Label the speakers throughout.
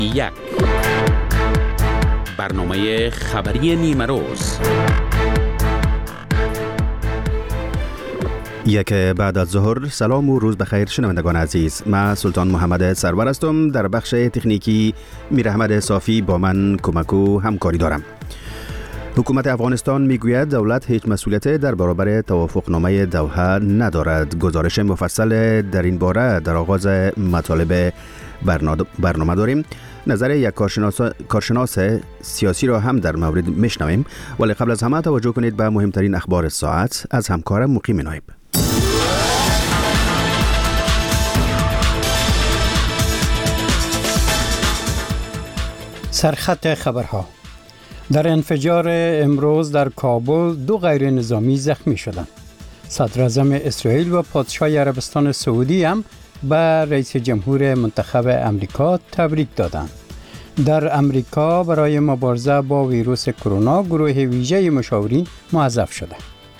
Speaker 1: یک برنامه خبری نیمه روز.
Speaker 2: یک بعد از ظهر. سلام و روز بخیر شنوندگان عزیز. من سلطان محمد سرور هستم. در بخش تکنیکی میر احمد صافی با من کمک و همکاری دارم. حکومت افغانستان میگوید دولت هیچ مسئولیت در برابر توافقنامه دوحه ندارد. گزارش مفصل در این باره در آغاز مطالب برنامه داریم. نظر یک کارشناس سیاسی را هم در مورد میشنویم، ولی قبل از همه توجه کنید به مهمترین اخبار ساعت از همکارم مقیم نایب.
Speaker 3: سرخط خبرها. در انفجار امروز در کابل 2 غیر نظامی زخمی شدند. صدر اعظم اسرائیل و پادشاه عربستان سعودی هم به رئیس جمهور منتخب امریکا تبریک دادند. در امریکا برای مبارزه با ویروس کرونا گروه ویژه مشاورین موظف شده.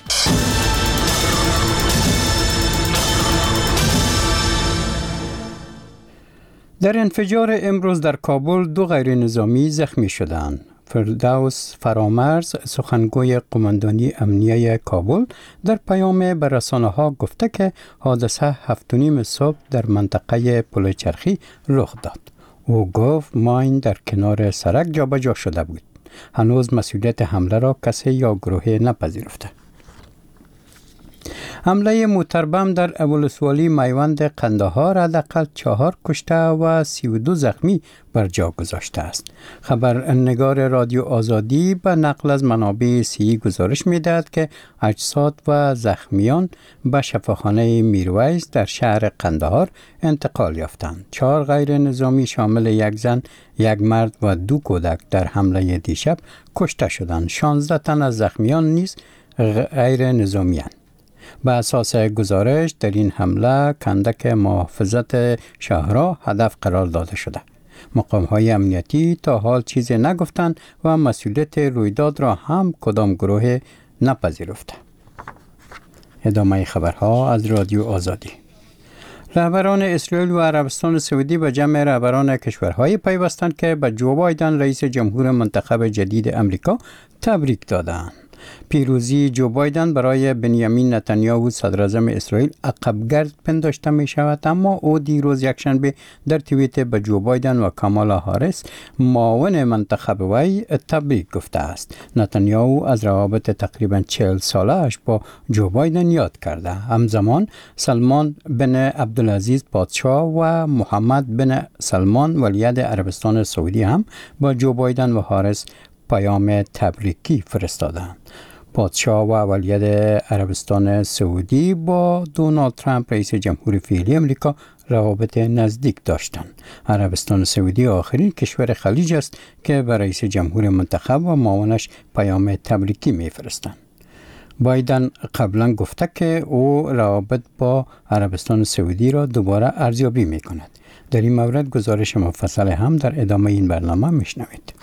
Speaker 3: در انفجار امروز در کابل 2 غیر نظامی زخمی شدند. فردوس فرامرز، سخنگوی قماندانی امنیه کابل، در پیام به رسانه‌ها گفته که حادثه 7:30 صبح در منطقه پل چرخی رخ داد. او گفت ماین در کنار سرک جابجا شده بود. هنوز مسئولیت حمله را کسی یا گروهی نپذیرفته. حمله موتربم در ابوالسوالی میوند قندهار حداقل 4 کشته و 32 زخمی بر جا گذاشته است. خبرنگار رادیو آزادی به نقل از منابع صحی گزارش می‌دهد که اجساد و زخمیان به شفاخانه میرویس در شهر قندهار انتقال یافتند. 4 غیر نظامی شامل 1 زن، 1 مرد و 2 کودک در حمله دیشب کشته شدند. 16 تن از زخمیان نیز غیر نظامی‌اند. به اساس گزارش در این حمله کندک محافظت شهرها هدف قرار داده شده. مقام‌های امنیتی تا حال چیزی نگفتند و مسئولیت رویداد را هم کدام گروه نپذیرفته. ادامه خبرها از رادیو آزادی. رهبران اسرائیل و عربستان سعودی به جمع رهبران کشورهای پیوستند که به جو بایدن رئیس جمهور منتخب جدید امریکا تبریک دادند. پیروزی جو بایدن برای بنیامین نتانیاهو صدر اعظم اسرائیل عقبگرد پنداشته می شود، اما او دیروز یکشنبه در توییت به جو بایدن و کامالا هاریس معاون منتخب وی تبریک گفته است. نتانیاهو از روابط تقریبا 40 ساله‌اش با جو بایدن یاد کرده. همزمان سلمان بن عبدالعزیز پادشاه و محمد بن سلمان ولیعهد عربستان سعودی هم با جو بایدن و هاریس پیام تبریکی فرستادند. پادشاه و ولیعهد عربستان سعودی با دونالد ترامپ رئیس جمهور فعلی امریکا روابط نزدیک داشتند. عربستان سعودی آخرین کشور خلیج است که به رئیس جمهور منتخب و معاونش پیام تبریکی می‌فرستند. بایدن قبلا گفته که او روابط با عربستان سعودی را دوباره ارزیابی می‌کند. در این مورد گزارش مفصل هم در ادامه این برنامه می‌شنوید.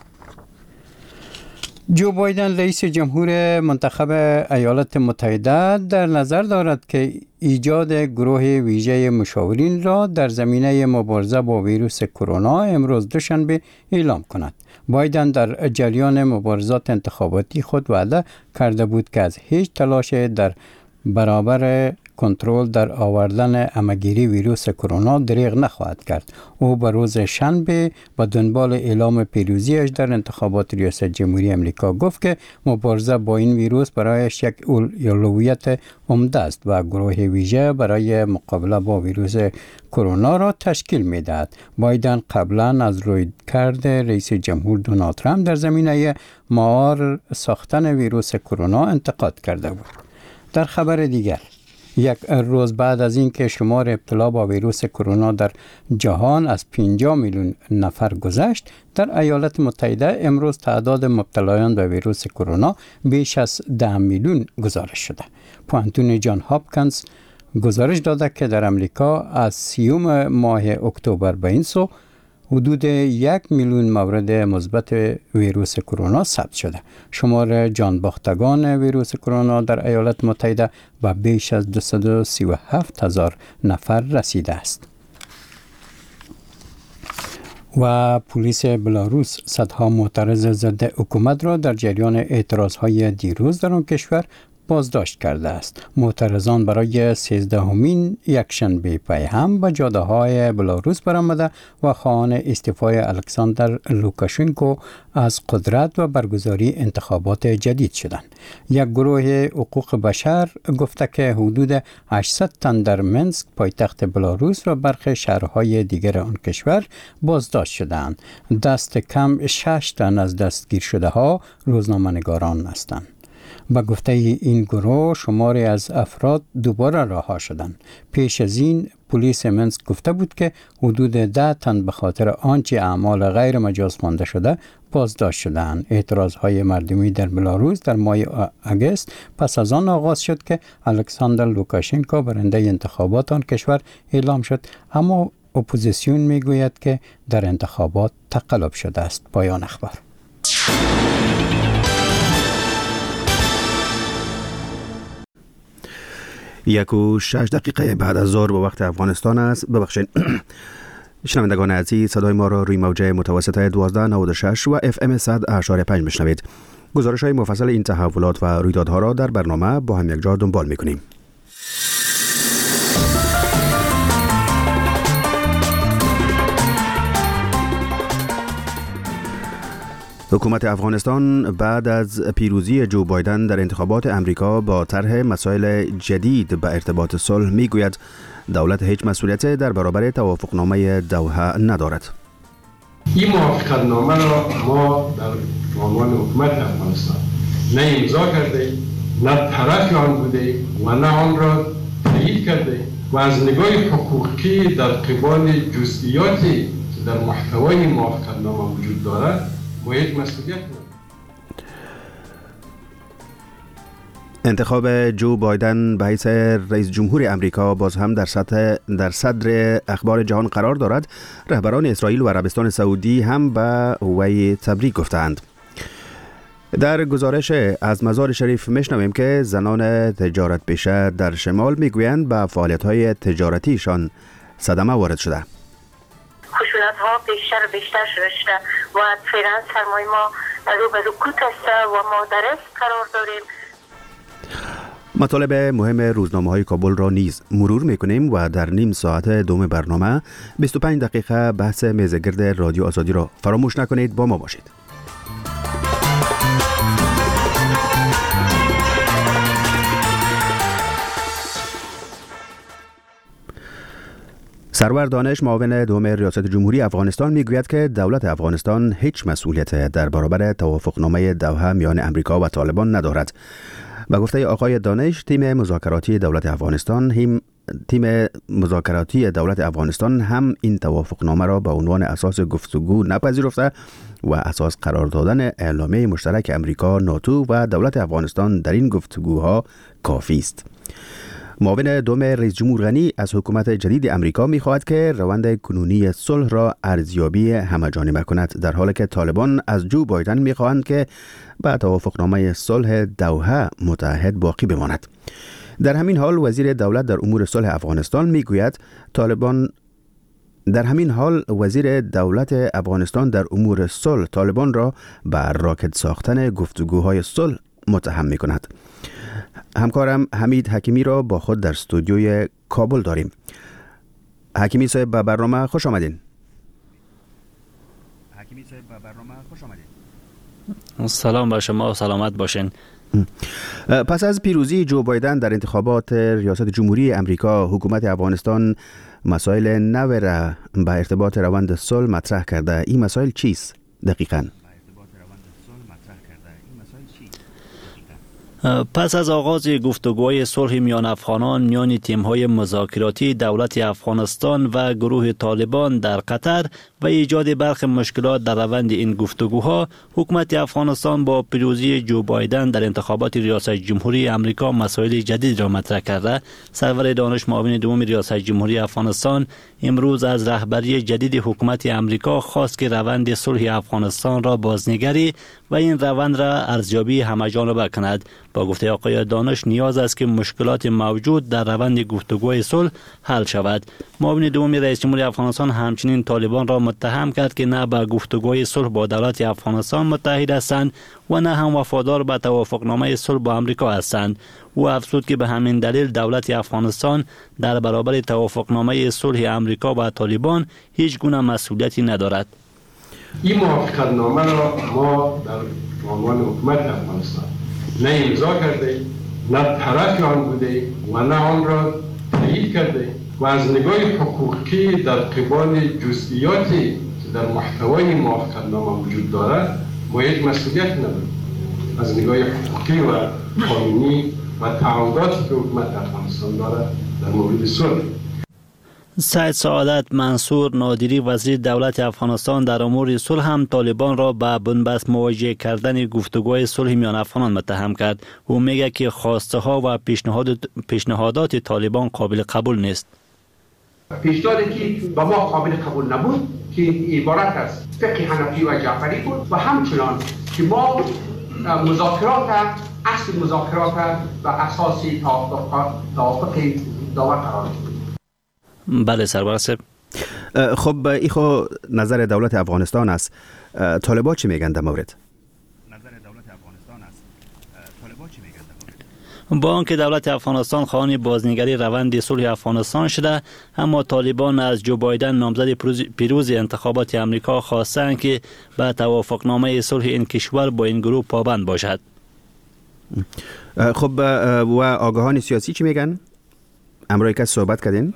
Speaker 3: جو بایدن رئیس جمهور منتخب ایالات متحده در نظر دارد که ایجاد گروه ویژه مشاورین را در زمینه مبارزه با ویروس کرونا امروز دوشنبه اعلام کند. بایدن در جریان مبارزات انتخاباتی خود وعده کرده بود که از هیچ تلاش در برابر کنترل در آوردن همه‌گیری ویروس کرونا دریغ نخواهد کرد. او به روز شنبه به دنبال اعلام پیروزیش در انتخابات ریاست جمهوری امریکا گفت که مبارزه با این ویروس برایش یک اولویت عمده است و گروه ویژه برای مقابله با ویروس کرونا را تشکیل می‌دهد. بایدن قبلا از رویکرد رئیس جمهور دونالد ترامپ در زمینه مهار ساختن ویروس کرونا انتقاد کرده بود. در خبر دیگر، 1 روز بعد از اینکه شمار ابتلا با ویروس کرونا در جهان از 50 میلیون نفر گذشت، در ایالات متحده امروز تعداد مبتلایان به ویروس کرونا بیش از 10 میلیون گزارش شده. پوانتون جان هاپکینز گزارش داده که در امریکا از 30 ماه اکتبر به این سو حدود 1 میلیون مورد مثبت ویروس کرونا ثبت شده. شمار جانباختگان ویروس کرونا در ایالات متحده به بیش از 237,000 نفر رسیده است. و پلیس بلاروس صدها معترض ضد حکومت را در جریان اعتراضهای دیروز در آن کشور بازداشت کرده است. معترضان برای 13مین یکشنبه پی هم به جاده‌های بلاروس برآمده و خواهان استعفای الکساندر لوکاشنکو از قدرت و برگزاری انتخابات جدید شدند. یک گروه حقوق بشر گفته که حدود 800 تن در منسک پایتخت بلاروس و برخی شهرهای دیگر آن کشور بازداشت شدند. دست کم 6 تن از دستگیر شده ها روزنامه‌نگاران هستند. با گفته این گروه شماری از افراد دوباره رها شدند. پیش از این پلیس منسک گفته بود که حدود 10 تن به خاطر آنچه اعمال غیر مجاز خوانده شده بازداشت شدند. اعتراضهای مردمی در بلاروس در ماه اگست پس از آن آغاز شد که الکساندر لوکاشنکو برنده انتخابات آن کشور اعلام شد، اما اپوزیسیون میگوید که در انتخابات تقلب شده است. پایان اخبار.
Speaker 2: 1:06 بعد از ظهر به وقت افغانستان است. ببخشید شنوندگان عزیز، صدای ما را روی موجه متوسط 1296 و FM 100.5 میشنوید. گزارش های مفصل این تحولات و رویدادها را در برنامه با هم یک جا دنبال میکنیم. حکومت افغانستان بعد از پیروزی جو بایدن در انتخابات امریکا با طرح مسائل جدید به ارتباط صلح میگوید دولت هیچ مسئولیت در برابر توافقنامه دوحه ندارد.
Speaker 4: این موافقتنامه را ما در عنوان حکومت افغانستان نه امضا کرده، نه طرف آن بوده و نه آن را تایید کرده و از نگاه حقوقی در قبال جزئیاتی که در محتوای موافقتنامه وجود دارد
Speaker 2: انتخاب جو بایدن به حیث رئیس جمهور امریکا باز هم در صدر اخبار جهان قرار دارد. رهبران اسرائیل و عربستان سعودی هم به وی تبریک گفتند. در گزارش از مزار شریف میشنویم که زنان تجارت پیشه در شمال میگویند به فعالیت‌های تجارتیشان صدمه وارد شده.
Speaker 5: خشونت ها بیشتر و بیشتر شده و فعلا سرمایه ما رو به رکود است و ما در رفت قرار داریم.
Speaker 2: مطالب مهم روزنامه های کابل را نیز مرور میکنیم و در نیم ساعت دوم برنامه 25 دقیقه بحث میزگرد رادیو آزادی را فراموش نکنید. با ما باشید. سرور دانش معاون دوم ریاست جمهوری افغانستان میگوید که دولت افغانستان هیچ مسئولیت در برابر توافقنامه دوحه میان امریکا و طالبان ندارد. به گفته آقای دانش، تیم مذاکراتی دولت افغانستان هم این توافقنامه را به عنوان اساس گفتگو نپذیرفته و اساس قرار دادن اعلامیه مشترک امریکا، ناتو و دولت افغانستان در این گفتگوها کافی است. معاون دوم رئیس جمهور غنی از حکومت جدید امریکا می‌خواهد که روند کنونی صلح را ارزیابی همه‌جانبه کند، در حالی که طالبان از جو بایدن می‌خواهند که به توافقنامه صلح دوحه متحد باقی بماند. در همین حال وزیر دولت در امور صلح افغانستان می‌گوید طالبان را به راکد ساختن گفتگوهای صلح متهم می‌کند. همکارم حمید حکیمی را با خود در استودیوی کابل داریم. حکیمی صاحب به برنامه خوش آمدین.
Speaker 6: سلام بر شما و سلامت باشین.
Speaker 2: پس از پیروزی جو بایدن در انتخابات ریاست جمهوری امریکا، حکومت افغانستان مسائل نو را به ارتباط روند صلح مطرح کرده. این مسائل چیست دقیقاً؟
Speaker 6: پس از آغاز گفتگوهای صلح میان افغانان میان تیم‌های مذاکراتی دولت افغانستان و گروه طالبان در قطر و ایجاد برخی مشکلات در روند این گفتگوها، حکومت افغانستان با پیروزی جو بایدن در انتخابات ریاست جمهوری امریکا مسائل جدید را مطرح کرده. سرور دانش معاون دوم ریاست جمهوری افغانستان امروز از رهبری جدید حکومت امریکا خواست که روند صلح افغانستان را بازنگری و این روند را ارزیابی همه‌جانبه کند. با گفته آقای دانش نیاز است که مشکلات موجود در روند گفتگوهای صلح حل شود. معاون دوم رئیس جمهوری افغانستان همچنین طالبان را متهم کرد که نه به گفتگوی صلح با دولت افغانستان متحد هستند و نه هم وفادار به توافقنامه صلح با آمریکا هستند. او افزود که به همین دلیل دولت افغانستان در برابر توافقنامه صلح آمریکا با طالبان هیچ گونه مسئولیتی ندارد.
Speaker 4: این موافقتنامه را ما در عنوان حکومت افغانستان نه امضا کرده، نه طرف آن بوده و نه آن را تایید کرده و از نگاه حقوقی در قبال جزئیاتی که در محتوای موافقتنامه وجود دارد ما یک مسئولیت نداریم. از نگاه حقوقی و قانونی و تعهداتی که حکومت افغانستان دارد در مورد صلح.
Speaker 6: سید سعادت منصور نادری وزیر دولت افغانستان در امور صلح هم طالبان را به بنبست مواجه کردن گفتگوهای صلح میان افغانان متهم کرد. او میگه که خواسته ها و پیشنهادات طالبان قابل قبول نیست.
Speaker 7: پیشنهادی که به ما قابل قبول نبود که عبارت از فقه حنفی و جعفری بود و همچنان که ما مذاکرات اصل مذاکرات و اساسی توافق داور قرار دادیم.
Speaker 6: بله سرور صاحب.
Speaker 2: خب این خو نظر دولت افغانستان است. طالبان چی میگن در مورد؟
Speaker 6: با آنکه دولت افغانستان خواهان بازنگری روند صلح افغانستان شده، اما طالبان از جو بایدن نامزد پیروز انتخابات امریکا خواستند که به توافقنامه صلح این کشور با این گروه پابند باشد.
Speaker 2: خب و آگاهان سیاسی چی میگن؟ امروز صحبت کردین؟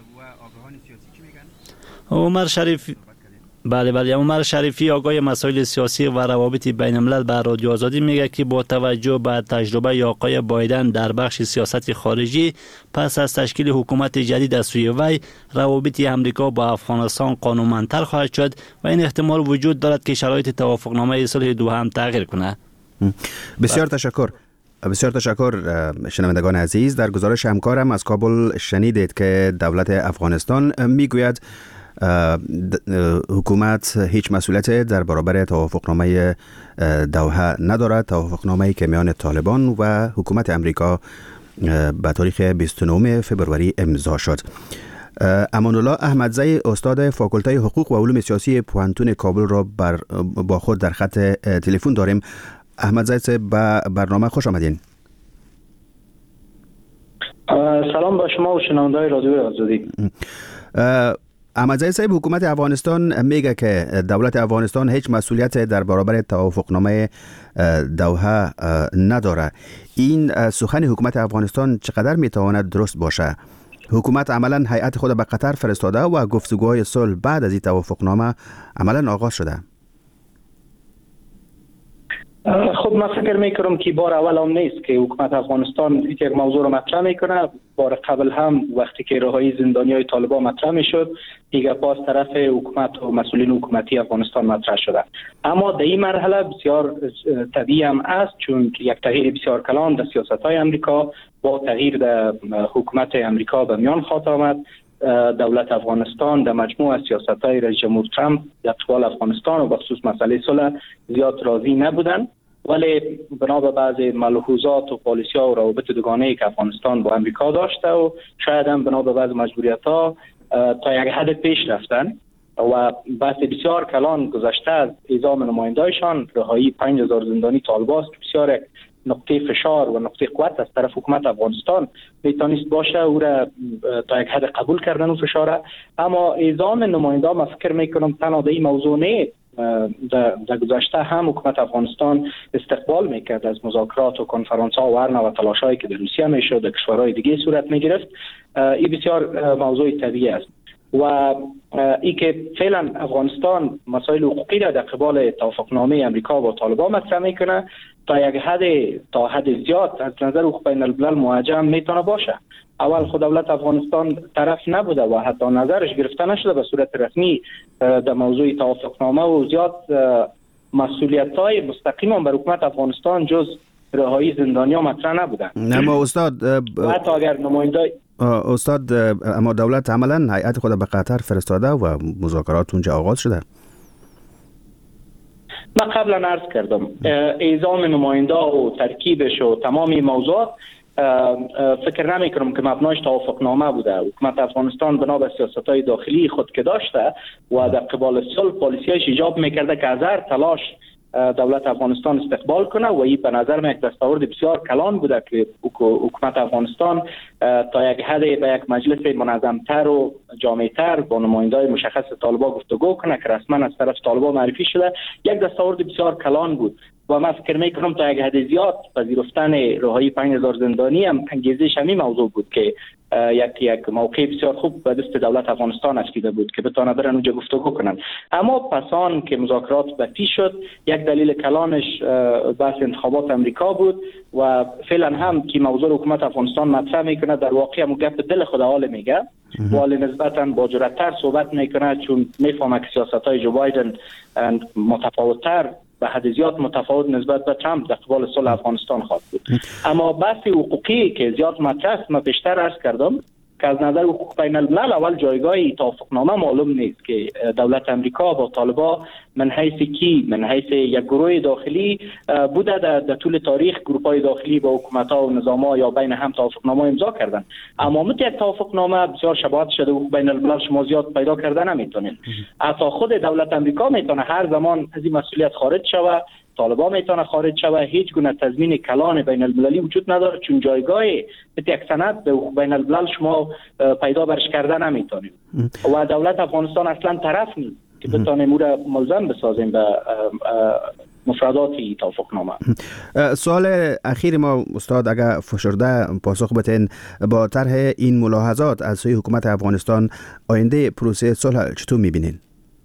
Speaker 6: عمر شریفی عمر شریفی آگاه مسائل سیاسی و روابط بین الملل به رادیو آزادی میگه که با توجه به تجربه آقای بایدن در بخش سیاست خارجی پس از تشکیل حکومت جدید از سوی وی روابط امریکا با افغانستان قانونمندتر خواهد شد و این احتمال وجود دارد که شرایط توافقنامه صلح دوم تغییر کنه.
Speaker 2: بسیار تشکر. بسیار تشکر شنوندگان عزیز. در گزارش همکارم از کابل شنیدید که دولت افغانستان میگوید حکومت هیچ مسئولیت در برابر توافقنامه دوحه ندارد، توافقنامه‌ای که میان طالبان و حکومت امریکا به تاریخ 29 فبروری امضا شد. امان الله احمدزی استاد فاکولته حقوق و علوم سیاسی پوهنتون کابل را با خود در خط تلفن داریم. احمدزی به برنامه خوش آمدین.
Speaker 8: سلام با شما و شنونده‌های رادیو آزادی.
Speaker 2: احمدزی صاحب، حکومت افغانستان میگه که دولت افغانستان هیچ مسئولیت در برابر توافقنامه دوحه نداره. این سخن حکومت افغانستان چقدر میتواند درست باشه؟ حکومت عملا هیئت خود به قطر فرستاده و گفتگوهای صلح بعد از این توافقنامه عملا آغاز شده.
Speaker 8: خب من فکر میکنم که بار اول هم نیست که حکومت افغانستان یک موضوع رو مطرح میکنه. بار قبل هم وقتی که رهایی زندانیای طالبان مطرح میشد دیگه پاس طرف حکومت و مسئولین حکومتی افغانستان مطرح شده. اما در این مرحله بسیار طبیعی هم است، چون یک تغییر بسیار کلان در سیاست‌های امریکا با تغییر در حکومت امریکا به میان خواهد آمد. دولت افغانستان در مجموع از سیاست‌های رئیس جمهور ترامپ در قبال افغانستان و بخصوص مسئله صلح زیاد راضی نبودند، ولی بنا به بعض ملحوظات و پالیسی‌ها و روابط دوگانه‌ای که افغانستان با امریکا داشته و شاید هم بنا به بعض مجبوریت‌ها تا یک حد پیش رفتن و بحث بسیار کلان گذشته از اعزام نماینده‌شان، رهایی 5000 زندانی طالبان بسیار نقطه فشار و نقطه قوت از طرف حکومت افغانستان میتونست باشه او را تا یک حد قبول کردن و فشاره. اما اعزام نماینده من فکر میکنم تنها در این موضوع نه، در گذشته هم حکومت افغانستان استقبال میکرد از مذاکرات و کنفرانس ها و هر نوع تلاشایی که در روسیه میشد در کشورهای دیگه صورت میگرفت. این بسیار موضوع طبیعی است و ای که فعلا افغانستان مسائل حقوقی را در قبال توافقنامه امریکا با طالبان مطرح میکنه تا حد زیاد از نظر حقوق بین الملل موجه میتونه باشه. اول خود دولت افغانستان طرف نبوده و حتی نظرش گرفته نشده به صورت رسمی در موضوع توافقنامه و زیاد مسئولیت‌های مستقیم بر حکومت افغانستان جز رهایی زندانیان مطرح نبودن.
Speaker 2: اما استاد
Speaker 8: حتی اگر نماینده
Speaker 2: اما دولت عملا هیئت خود به قطر فرستاده و مذاکرات اونجا آغاز شده.
Speaker 8: من قبلا عرض کردم اعزام نماینده و ترکیبش و تمام این موضوعات فکر نمی کنم که مبناش توافقنامه بوده. حکومت افغانستان بنا به سیاست‌های داخلی خود که داشته و در قبال صلح پالیسیش ایجاب میکرده که از هر تلاش دولت افغانستان استقبال کنه و این به نظر من یک دستاورد بسیار کلان بوده که حکومت افغانستان تا یک حد به یک مجلس منظمتر و جامعتر با نماینده‌های مشخص طالبان گفتگو کنه که رسما از طرف طالبان معرفی شده. یک دستاورد بسیار کلان بود و من فکر میکنم تا یک حد زیاد پذیرفتن رهایی 5000 زندانی هم انگیزش همین موضوع بود که یک موقع بسیار خوب به دست دولت افغانستان افتیده بود که بتونه برن اونجا گفتگو کنن. اما پسان که مذاکرات به پیش شد، یک دلیل کلانش بحث انتخابات امریکا بود و فعلا هم که موضوع حکومت افغانستان مطرح میکنه در واقع هم گپ دل خود حال میگه ولی نسبتا با جرأت‌تر صحبت میکنه چون میفهمه که سیاست‌های جو بایدن متفاوت‌تر به حد زیاد متفاوت نسبت به ترامپ در قبال صلح افغانستان خواهد بود. اما بحث حقوقی که زیاد مطرح است من بیشتر عرض کردم که از نظر حقوق بین الملل اول جایگاه توافقنامه معلوم نیست که دولت امریکا با طالبان من حیث یک گروه داخلی بوده در طول تاریخ گروه‌های داخلی با حکومت‌ها و نظام‌ها یا بین هم توافقنامه امضا کردن. اما یک توافقنامه بسیار شباهت شده و بین الملل شما زیاد پیدا کردن نمیتونین. حتی خود دولت امریکا میتونه هر زمان از این مسئولیت خارج شوه، طالبان میتونه خارج شوه، هیچ گونه تضمین کلان بین المللی وجود نداره چون جایگاه یک سند به بین الملل شما پیدا برش کردن نمیتونید و دولت افغانستان اصلا طرف نیست که بتونه مورا ملزم بسازیم به مفردات توافقنامه.
Speaker 2: سوال اخیر ما استاد اگر فشرده پاسخ بتین با طرح این ملاحظات از سوی حکومت افغانستان آینده پروسه صلح چطور میبینین؟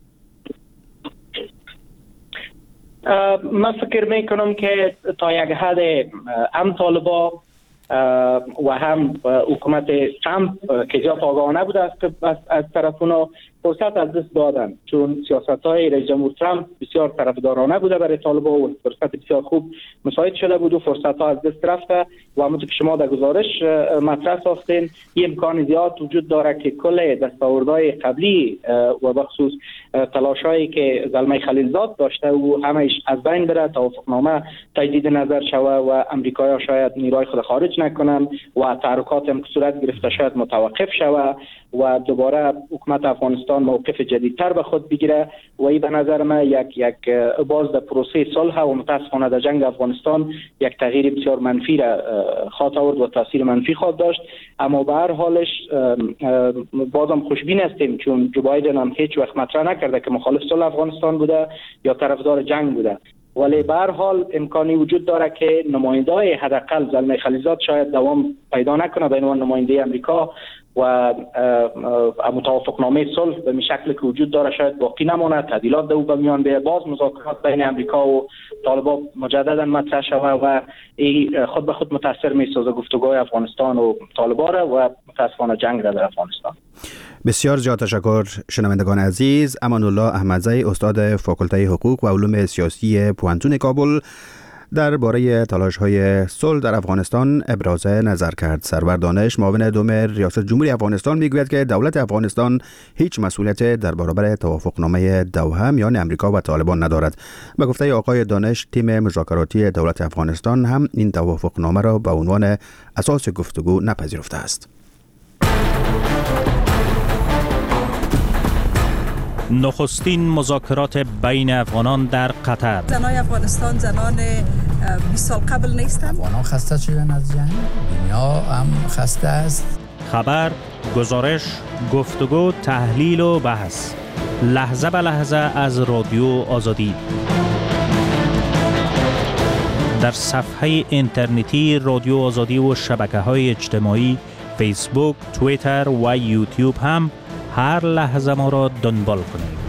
Speaker 8: من فکر میکنم که تا یک حد هم طالبان و هم حکومت ترامپ که زیاد آگاهانه بوده از طرف اونا فرصت از دست دادن چون سیاست‌های رئیس جمهور ترامپ بسیار طرفدارانه بوده برای طالبان و فرصت بسیار خوب مساعد شده بود و فرصت‌ها از دست رفته و همونطور که شما در گزارش مطرح ساختین این امکان زیاد وجود داره که کل دستاوردهای قبلی و بخصوص تلاش‌هایی که زلمه خلیلزاد داشته و همه‌اش از بین بره، توافقنامه تجدید نظر شوه و امریکایی‌ها شاید نیروهای خود خارج نکنن و تحرکات هم که صورت گرفته شاید متوقف شوه و دوباره حکومت افغانستان موقف جدیدتر به خود بگیره و این به نظر من یک باز در پروسه صلح و متاسفانه در جنگ افغانستان یک تغییر بسیار منفی را خواهد آورد و تاثیر منفی خواهد داشت. اما به هر حالش بازم خوشبین هستیم چون جو بایدن هم هیچ وقت مطرح نکرده که مخالف صلح افغانستان بوده یا طرفدار جنگ بوده ولی به هر حال امکانی وجود داره که نماینده‌های حداقل زلمه خلیلزاد شاید دوام پیدا نکنه به عنوان نماینده امریکا و متوافقنامه صلح به شکلی که وجود داره شاید باقی نمونه، تعدیلات دو به میان بیاد، باز مذاکرات بین امریکا و طالبان مجددا مطرح شوه و خود به خود متاثر میسازه گفتگوهای افغانستان و طالبان و متاسفانه جنگ در افغانستان.
Speaker 2: بسیار زیاد تشکر شنوندگان عزیز. امان الله احمدزی استاد فاکولته حقوق و علوم سیاسی پوانتون کابل درباره تلاش‌های صلح در افغانستان ابراز نظر کرد. سرور دانش معاون دوم ریاست جمهوری افغانستان میگوید که دولت افغانستان هیچ مسئولیت در برابر توافقنامه دوحه میان امریکا و طالبان ندارد. به گفته آقای دانش تیم مذاکراتی دولت افغانستان هم این توافقنامه را به عنوان اساس گفتگو نپذیرفته است.
Speaker 9: نخستین مذاکرات بین افغانان در قطر.
Speaker 10: زنای افغانستان زنان 20 سال قبل نیستند.
Speaker 11: افغانان خسته شدن از جنگ، دنیا هم خسته است.
Speaker 9: خبر، گزارش، گفتگو، تحلیل و بحث لحظه به لحظه از رادیو آزادی در صفحه اینترنتی رادیو آزادی و شبکه‌های اجتماعی فیسبوک، توییتر و یوتیوب هم هر لحظه ما را دنبال کنید.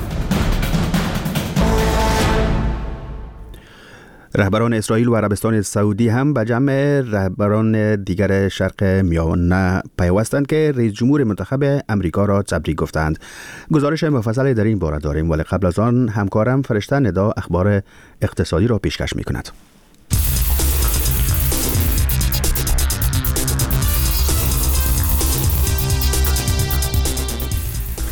Speaker 2: رهبران اسرائیل و عربستان سعودی هم به جمع رهبران دیگر شرق میانه پیوستند که رئیس جمهور منتخب امریکا را تبریک گفتند. گزارش مفصلی در این باره داریم ولی قبل از آن همکارم فرشته ندا اخبار اقتصادی را پیشکش می‌کند.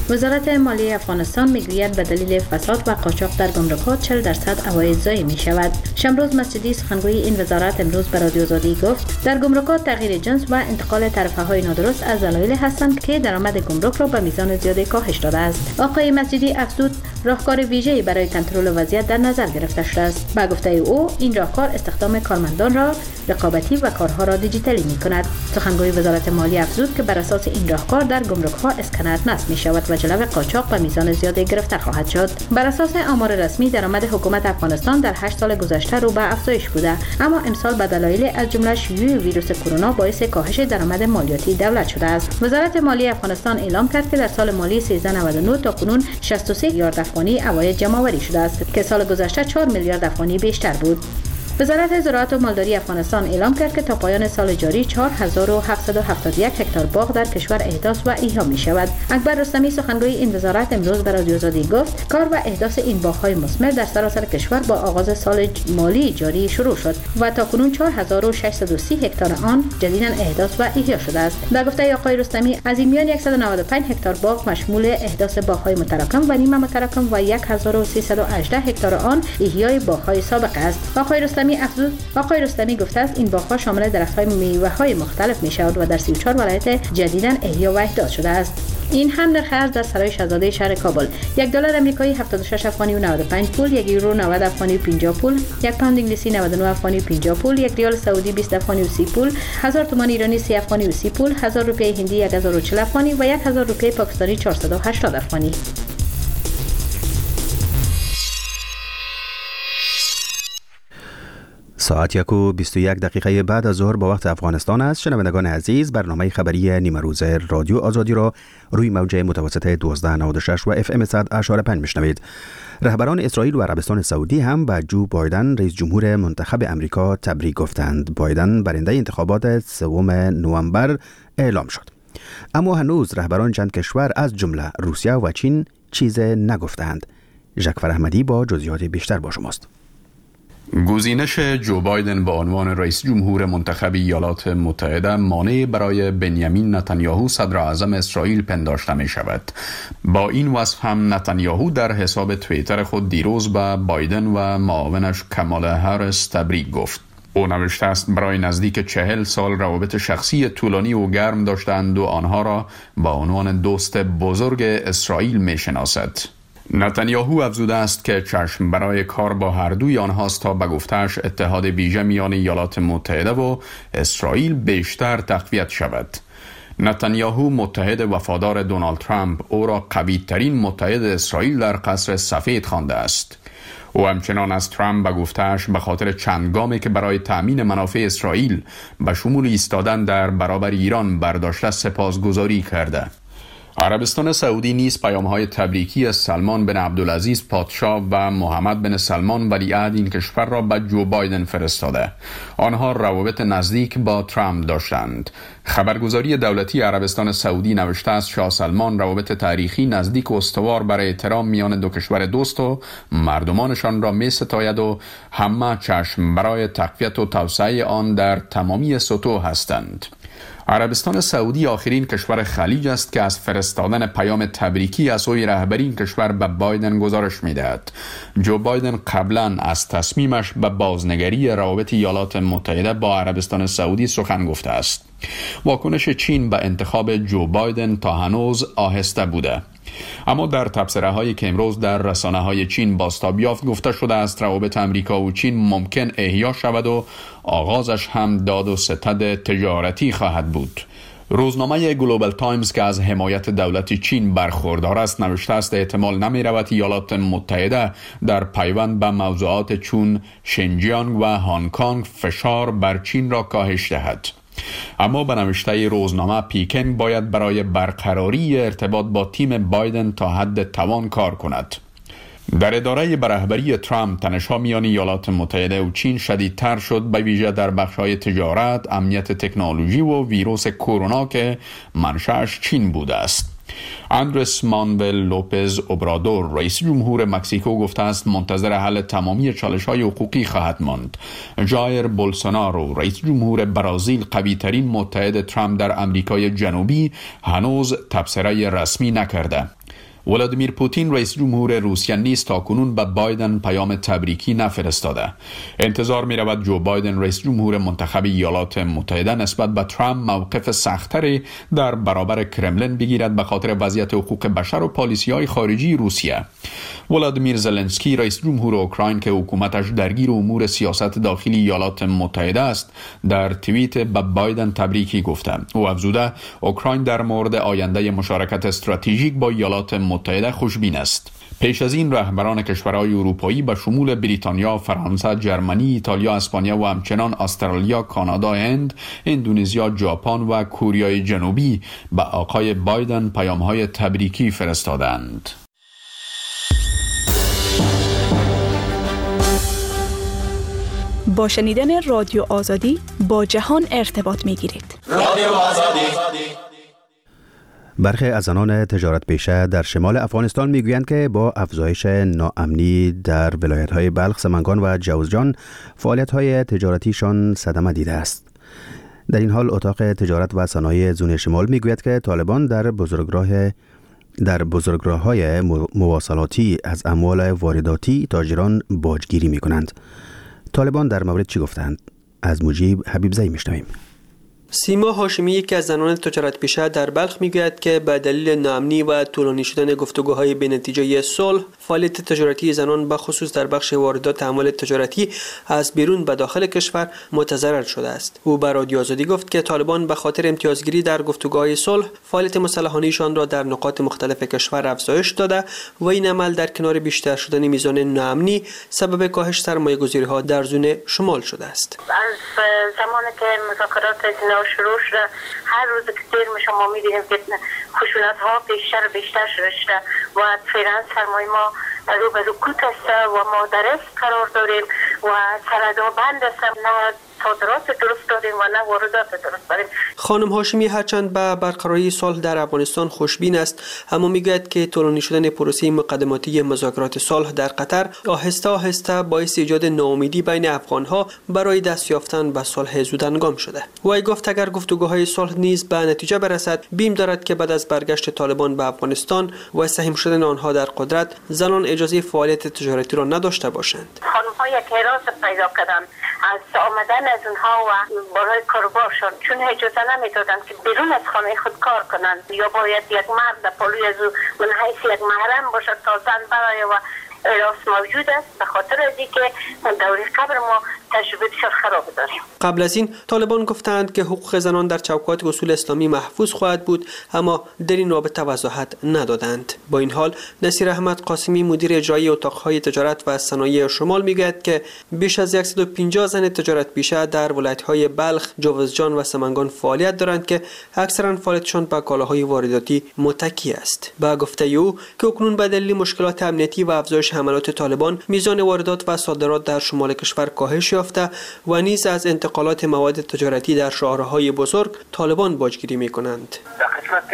Speaker 12: وزارت مالی افغانستان میگوید به دلیل فساد و قاچاق در گمرکات 40% عواید ضایع می شود. شمروز مسجدی سخنگوی این وزارت امروز به رادیو آزادی گفت در گمرکات تغییر جنس و انتقال طرفه‌های نادرست از دلایل هستند که درآمد گمرک را به میزان زیادی کاهش داده است. آقای مسجدی افزود راهکار ویژه‌ای برای کنترل وضعیت در نظر گرفته شده است. به گفته او این راهکار استخدام کارمندان را رقابتی و کارها را دیجیتالی می‌کند. سخنگوی وزارت مالی افزود که بر اساس این راهکار در گمرک‌ها اسکنر نصب می‌شود و جلو قاچاق به میزان زیادی گرفته خواهد شد. بر اساس آمار رسمی درآمد حکومت افغانستان در 8 سال گذشته رو به افزایش بوده، اما امسال به دلایل از جمله شیوع ویروس کرونا باعث کاهش درآمد مالیاتی دولت شده است. وزارت مالی افغانستان اعلام کرد که در سال مالی 1399 تا کنون 63 میلیارد افغانی عواید جمع‌آوری شده است که سال گذشته 4 میلیارد افغانی بیشتر بود. وزارت زراعت و مالداری افغانستان اعلام کرد که تا پایان سال جاری 4771 هکتار باغ در کشور احداث و احیا می شود. اکبر رستمی سخنگوی این وزارت امروز به رادیو آزادی گفت کار و احداث این باغ‌های مثمر در سراسر کشور با آغاز سال مالی جاری شروع شد و تا کنون 4630 هکتار آن جدیداً احداث و احیا شده است. در گفته آقای رستمی از این میان 195 هکتار باغ مشمول احداث باغ‌های متراکم و نیمه متراکم و 1318 هکتار آن احیای باغ‌های سابق است. آقای رستمی گفته است این باغ‌ها شامل درخت‌های میوه‌های مختلف می‌شود و در 34 ولایت جدیداً احیا و احداث شده است. این هم نرخ ارز در سرای شاهزاده شهر کابل: $1 آمریکایی 76 افغانی و 95 پول، 1 یورو 90 افغانی و 50 پول، 1 پوند انگلیسی 99 افغانی و 50 پول، 1 ریال سعودی 20 افغانی و 30 پول، 1000 تومان ایرانی 30 افغانی و 30 پول، 1000 روپیه هندی 1040 افغانی و 1000 روپیه پاکستانی 480 افغانی.
Speaker 2: ساعت 1:21 بعد از ظهر با وقت افغانستان است. شنوندگان عزیز، برنامه خبری نیمه روز رادیو آزادی را روی موج متوسط 1296 و FM 100.5 میشنوید. رهبران اسرائیل و عربستان سعودی هم به جو بایدن رئیس جمهور منتخب امریکا تبریک گفتند. بایدن برنده انتخابات 3 نوامبر اعلام شد. اما هنوز رهبران چند کشور از جمله روسیه و چین چیز نگفتند. ژک فرحمدی با جزئیات بیشتر با شماست.
Speaker 13: گزینش جو بایدن به عنوان رئیس جمهور منتخب ایالات متحده مانع برای بنیامین نتانیاهو صدر اعظم اسرائیل پنداشته می شود. با این وصف هم نتانیاهو در حساب توییتر خود دیروز به بایدن و معاونش کامالا هریس تبریک گفت. او نوشته است برای نزدیک 40 سال روابط شخصی طولانی و گرم داشتند و آنها را با عنوان دوست بزرگ اسرائیل می شناسد. نتانیاهو افزوده است که چشم برای کار با هر دوی آنهاست تا به گفته‌اش اتحاد ویژه میان ایالات متحده و اسرائیل بیشتر تقویت شود. نتانیاهو متحد وفادار دونالد ترامپ او را قوی‌ترین متحد اسرائیل در قصر سفید خوانده است. او همچنان از ترامپ به گفته‌اش به خاطر چند گامی که برای تأمین منافع اسرائیل به شمول ایستادن در برابر ایران برداشته سپاسگزاری کرده. عربستان سعودی نیز پیام‌های تبریکی از سلمان بن عبدالعزیز پادشاه و محمد بن سلمان ولیعهد این کشور را به جو بایدن فرستاده. آنها روابط نزدیک با ترامپ داشتند. خبرگزاری دولتی عربستان سعودی نوشته است شاه سلمان روابط تاریخی نزدیک و استوار برای احترام میان دو کشور دوست و مردمانشان را می‌ستاید و همه چشم برای تقویت و توسعه آن در تمامی سطوح هستند. عربستان سعودی آخرین کشور خلیج است که از فرستادن پیام تبریکی از سوی رهبری این کشور به بایدن گزارش می‌دهد. جو بایدن قبلا از تصمیمش به بازنگری روابط ایالات متحده با عربستان سعودی سخن گفته است. واکنش چین به انتخاب جو بایدن تا هنوز آهسته بوده. اما در تبصره‌هایی که امروز در رسانه‌های چین بازتاب یافت گفته شده است روابط امریکا و چین ممکن احیا شود و آغازش هم داد و ستد تجارتی خواهد بود. روزنامه گلوبال تایمز که از حمایت دولت چین برخوردار است نوشته است احتمال نمی رود ایالات متحده در پیوند به موضوعات چون شنجیانگ و هنگ کنگ فشار بر چین را کاهش دهد. اما به نوشته روزنامه پیکینگ باید برای برقراری ارتباط با تیم بایدن تا حد توان کار کند. در اداره برهبری ترامپ تنش‌ها میان ایالات متحده و چین شدیدتر شد به ویژه در بخش‌های تجارت، امنیت تکنولوژی و ویروس کرونا که منشأش چین بوده است. اندرس مانوئل لوپز اوبرادور رئیس جمهور مکزیکو گفته است منتظر حل تمامی چالش‌های حقوقی خواهد ماند. جایر بولسونارو رئیس جمهور برزیل قوی‌ترین متحد ترامپ در آمریکای جنوبی هنوز تبصره رسمی نکرده. ولادیمیر پوتین رئیس جمهور روسیه نیز تاکنون به بایدن پیام تبریکی نفرستاده. انتظار می رود جو بایدن رئیس جمهور منتخب ایالات متحده نسبت به ترامپ موقف سخت‌تری در برابر کرملین بگیرد به خاطر وضعیت حقوق بشر و پالیسی‌های خارجی روسیه. ولادیمیر زلنسکی رئیس جمهور اوکراین که حکومتش درگیر امور سیاست داخلی ایالات متحده است در توییت به بایدن تبریکی گفته. او افزوده اوکراین در مورد آینده مشارکت استراتژیک با ایالات متحده خوشبین است. پیش از این رهبران کشورهای اروپایی به شمول بریتانیا، فرانسه، جرمنی، ایتالیا، اسپانیا و همچنان استرالیا، کانادا، هند، اندونزیا، ژاپن و کره جنوبی به آقای بایدن پیام‌های تبریکی فرستادند.
Speaker 14: با شنیدن رادیو آزادی با جهان ارتباط می‌گیرید.
Speaker 15: رادیو آزادی.
Speaker 2: برخی از زنان تجارت پیشه در شمال افغانستان میگویند که با افزایش ناامنی در ولایت‌های بلخ، سمنگان و جوزجان فعالیت‌های تجارتیشان صدمه دیده است. در این حال اتاق تجارت و صنایع زون شمال میگوید که طالبان در بزرگراه‌های مواصلاتی از اموال وارداتی تاجران باجگیری می‌کنند. طالبان در مورد چی گفتند؟ از مجیب حبیبزئی میشنویم.
Speaker 16: سیما هاشمی که از زنان تجارت پیشه در بلخ میگوید که به دلیل ناامنی و طولانی شدن گفتگوهای بی‌نتیجه صلح، فعالیت تجارتی زنان به خصوص در بخش واردات اموال تجارتی از بیرون به داخل کشور متضرر شده است. او به رادیو آزادی گفت که طالبان به خاطر امتیازگیری در گفتگوهای صلح فعالیت مسلحانه‌شان را در نقاط مختلف کشور افزایش داده و این عمل در کنار بیشتر شدن میزان ناامنی سبب کاهش سرمایه‌گذاری‌ها در زون شمال شده است.
Speaker 5: از زمانی که مذاکرات شروع شده، هر روز که دیر میشه ما می‌بینیم که خشونت ها بیشتر و بیشتر شده و فعلا سرمایه ما رو به رکود است و ما در ریسک قرار داریم و سرحدها بند است، نه صادرات درست داریم و نه واردات درست داریم.
Speaker 16: خانم هاشمی هرچند به برقراری صلح در افغانستان خوشبین است، اما میگوید که طولانی شدن پروسه مقدماتی مذاکرات صلح در قطر آهسته آهسته باعث ایجاد ناامیدی بین افغانها برای دست یافتن به صلح زودهنگام شده. وی گفت اگر گفتگوهای صلح نیز به نتیجه برسد، بیم دارد که بعد از برگشت طالبان به افغانستان و سهم شدن آنها در قدرت، زنان اجازه فعالیت تجارتی را نداشته باشند.
Speaker 5: خانم‌ها یک حراس پیدا کردن از آمدن از اونها و برای کاروبارشان، چون اجازه نمیدادند که بیرون از خانه خود کار کنند، یا باید یک مرد پلوی از او من حیث یک محرم باشد تا زن برای و حراس موجود است. به خاطر از اینکه دوره قبل ما تجربه بسیار خراب داریم.
Speaker 16: قبل از این طالبان گفتند که حقوق زنان در چوکات اصول اسلامی محفوظ خواهد بود، اما در این رابطه وضاحت ندادند. با این حال نصیر احمد قاسمی مدیر اجرایی اتاقهای تجارت و صنایع شمال میگوید که بیش از 150 زن تجارت پیشه در ولایت‌های بلخ، جوزجان و سمنگان فعالیت دارند که اکثرا فعالیتشان به کالاهای وارداتی متکی است. با گفته او که اکنون به دلیل مشکلات امنیتی و افزایش حملات طالبان میزان واردات و صادرات در شمال کشور کاهش یافته و نیز از انتقالات مواد تجارتی در شهرهای بزرگ طالبان باجگیری می‌کنند.
Speaker 17: در قسمت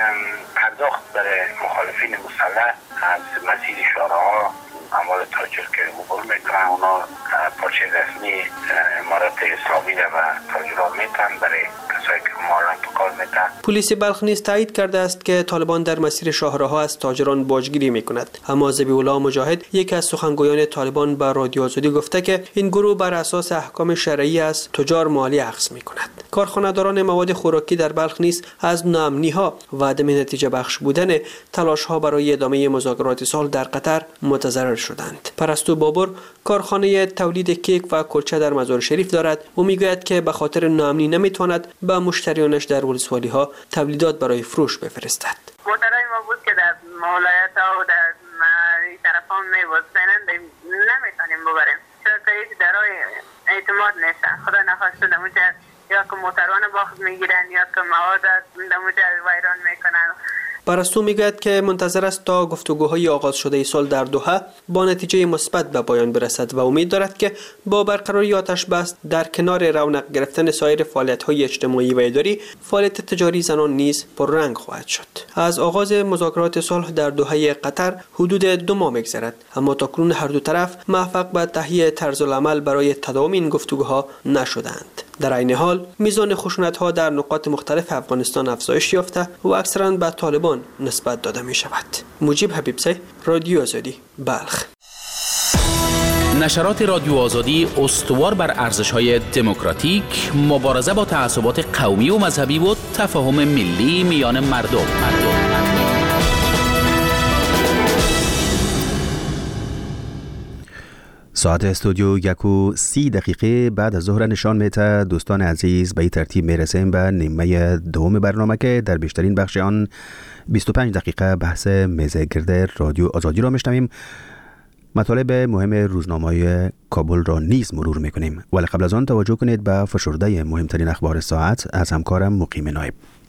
Speaker 17: پرداخت برای مخالفین مسلح از مسیر شهرها اموال تاجر که عبور میکنن، اونا پارچه رسمی امارات اسلامی و تاجران میتن برای کسایی که مال انتقال میتن.
Speaker 16: پلیس بلخ نیز تایید کرده است که طالبان در مسیر شهرها از تاجران باجگیری میکند. اما ذبیح‌الله مجاهد، یکی از سخنگویان طالبان، به رادیو آزادی گفته که این گروه بر اساس احکام شرعی از تجار مالی اخذ میکند. کارخانه‌داران مواد خوراکی در بلخ نیز از ناامنی‌ها و عدم نتیجه بخش بودن تلاش‌ها برای ادامه مذاکرات صلح در قطر متضرر شدند. پرستو بابر کارخانه تولید کیک و کلچه در مزار شریف دارد و میگوید که به خاطر ناامنی نمیتواند به مشتریانش در ولسوالی‌ها تولیدات برای فروش بفرستد.
Speaker 18: مدرای ما بود که در ولایت‌ها و در این طرفان می‌وزنند، نمیتونیم ببریم، چرا که درای اعتماد نیستن. خدا نخواسته دموجه یا که موتران باخت میگیرن یا که مواد دموجه ویران میکنن.
Speaker 16: پرستو میگوید که منتظر است تا گفتگوهای آغاز شده صلح در دوحه با نتیجه مثبت به پایان برسد و امید دارد که با برقراری آتش بس در کنار رونق گرفتن سایر فعالیت‌های اجتماعی و اداری، فعالیت تجاری زنان نیز پررنگ خواهد شد. از آغاز مذاکرات صلح در دوحه قطر حدود 2 ماه می‌گذرد، اما تاکنون هر دو طرف موفق به تهیه طرزالعمل برای تداوم این گفتگوها نشدند. در عین حال میزان خشونت‌ها در نقاط مختلف افغانستان افزایش یافته و اکثراً به طالبان نسبت داده می شود. مجیب حبیبزی، رادیو آزادی، بلخ.
Speaker 1: نشرات رادیو آزادی استوار بر ارزش‌های دموکراتیک، مبارزه با تعصبات قومی و مذهبی و تفاهم ملی میان مردم.
Speaker 2: ساعت استودیو 1:30 بعد از ظهر نشان میده. دوستان عزیز، به این ترتیب میرسیم به نیمه دوم برنامه که در بیشترین بخش آن 25 دقیقه بحث میزگرد رادیو آزادی را میشنویم. مطالب مهم روزنامه‌های کابل را نیز مرور میکنیم، ولی قبل از آن توجه کنید به فشرده مهمترین اخبار ساعت از همکارم مقیم نایب.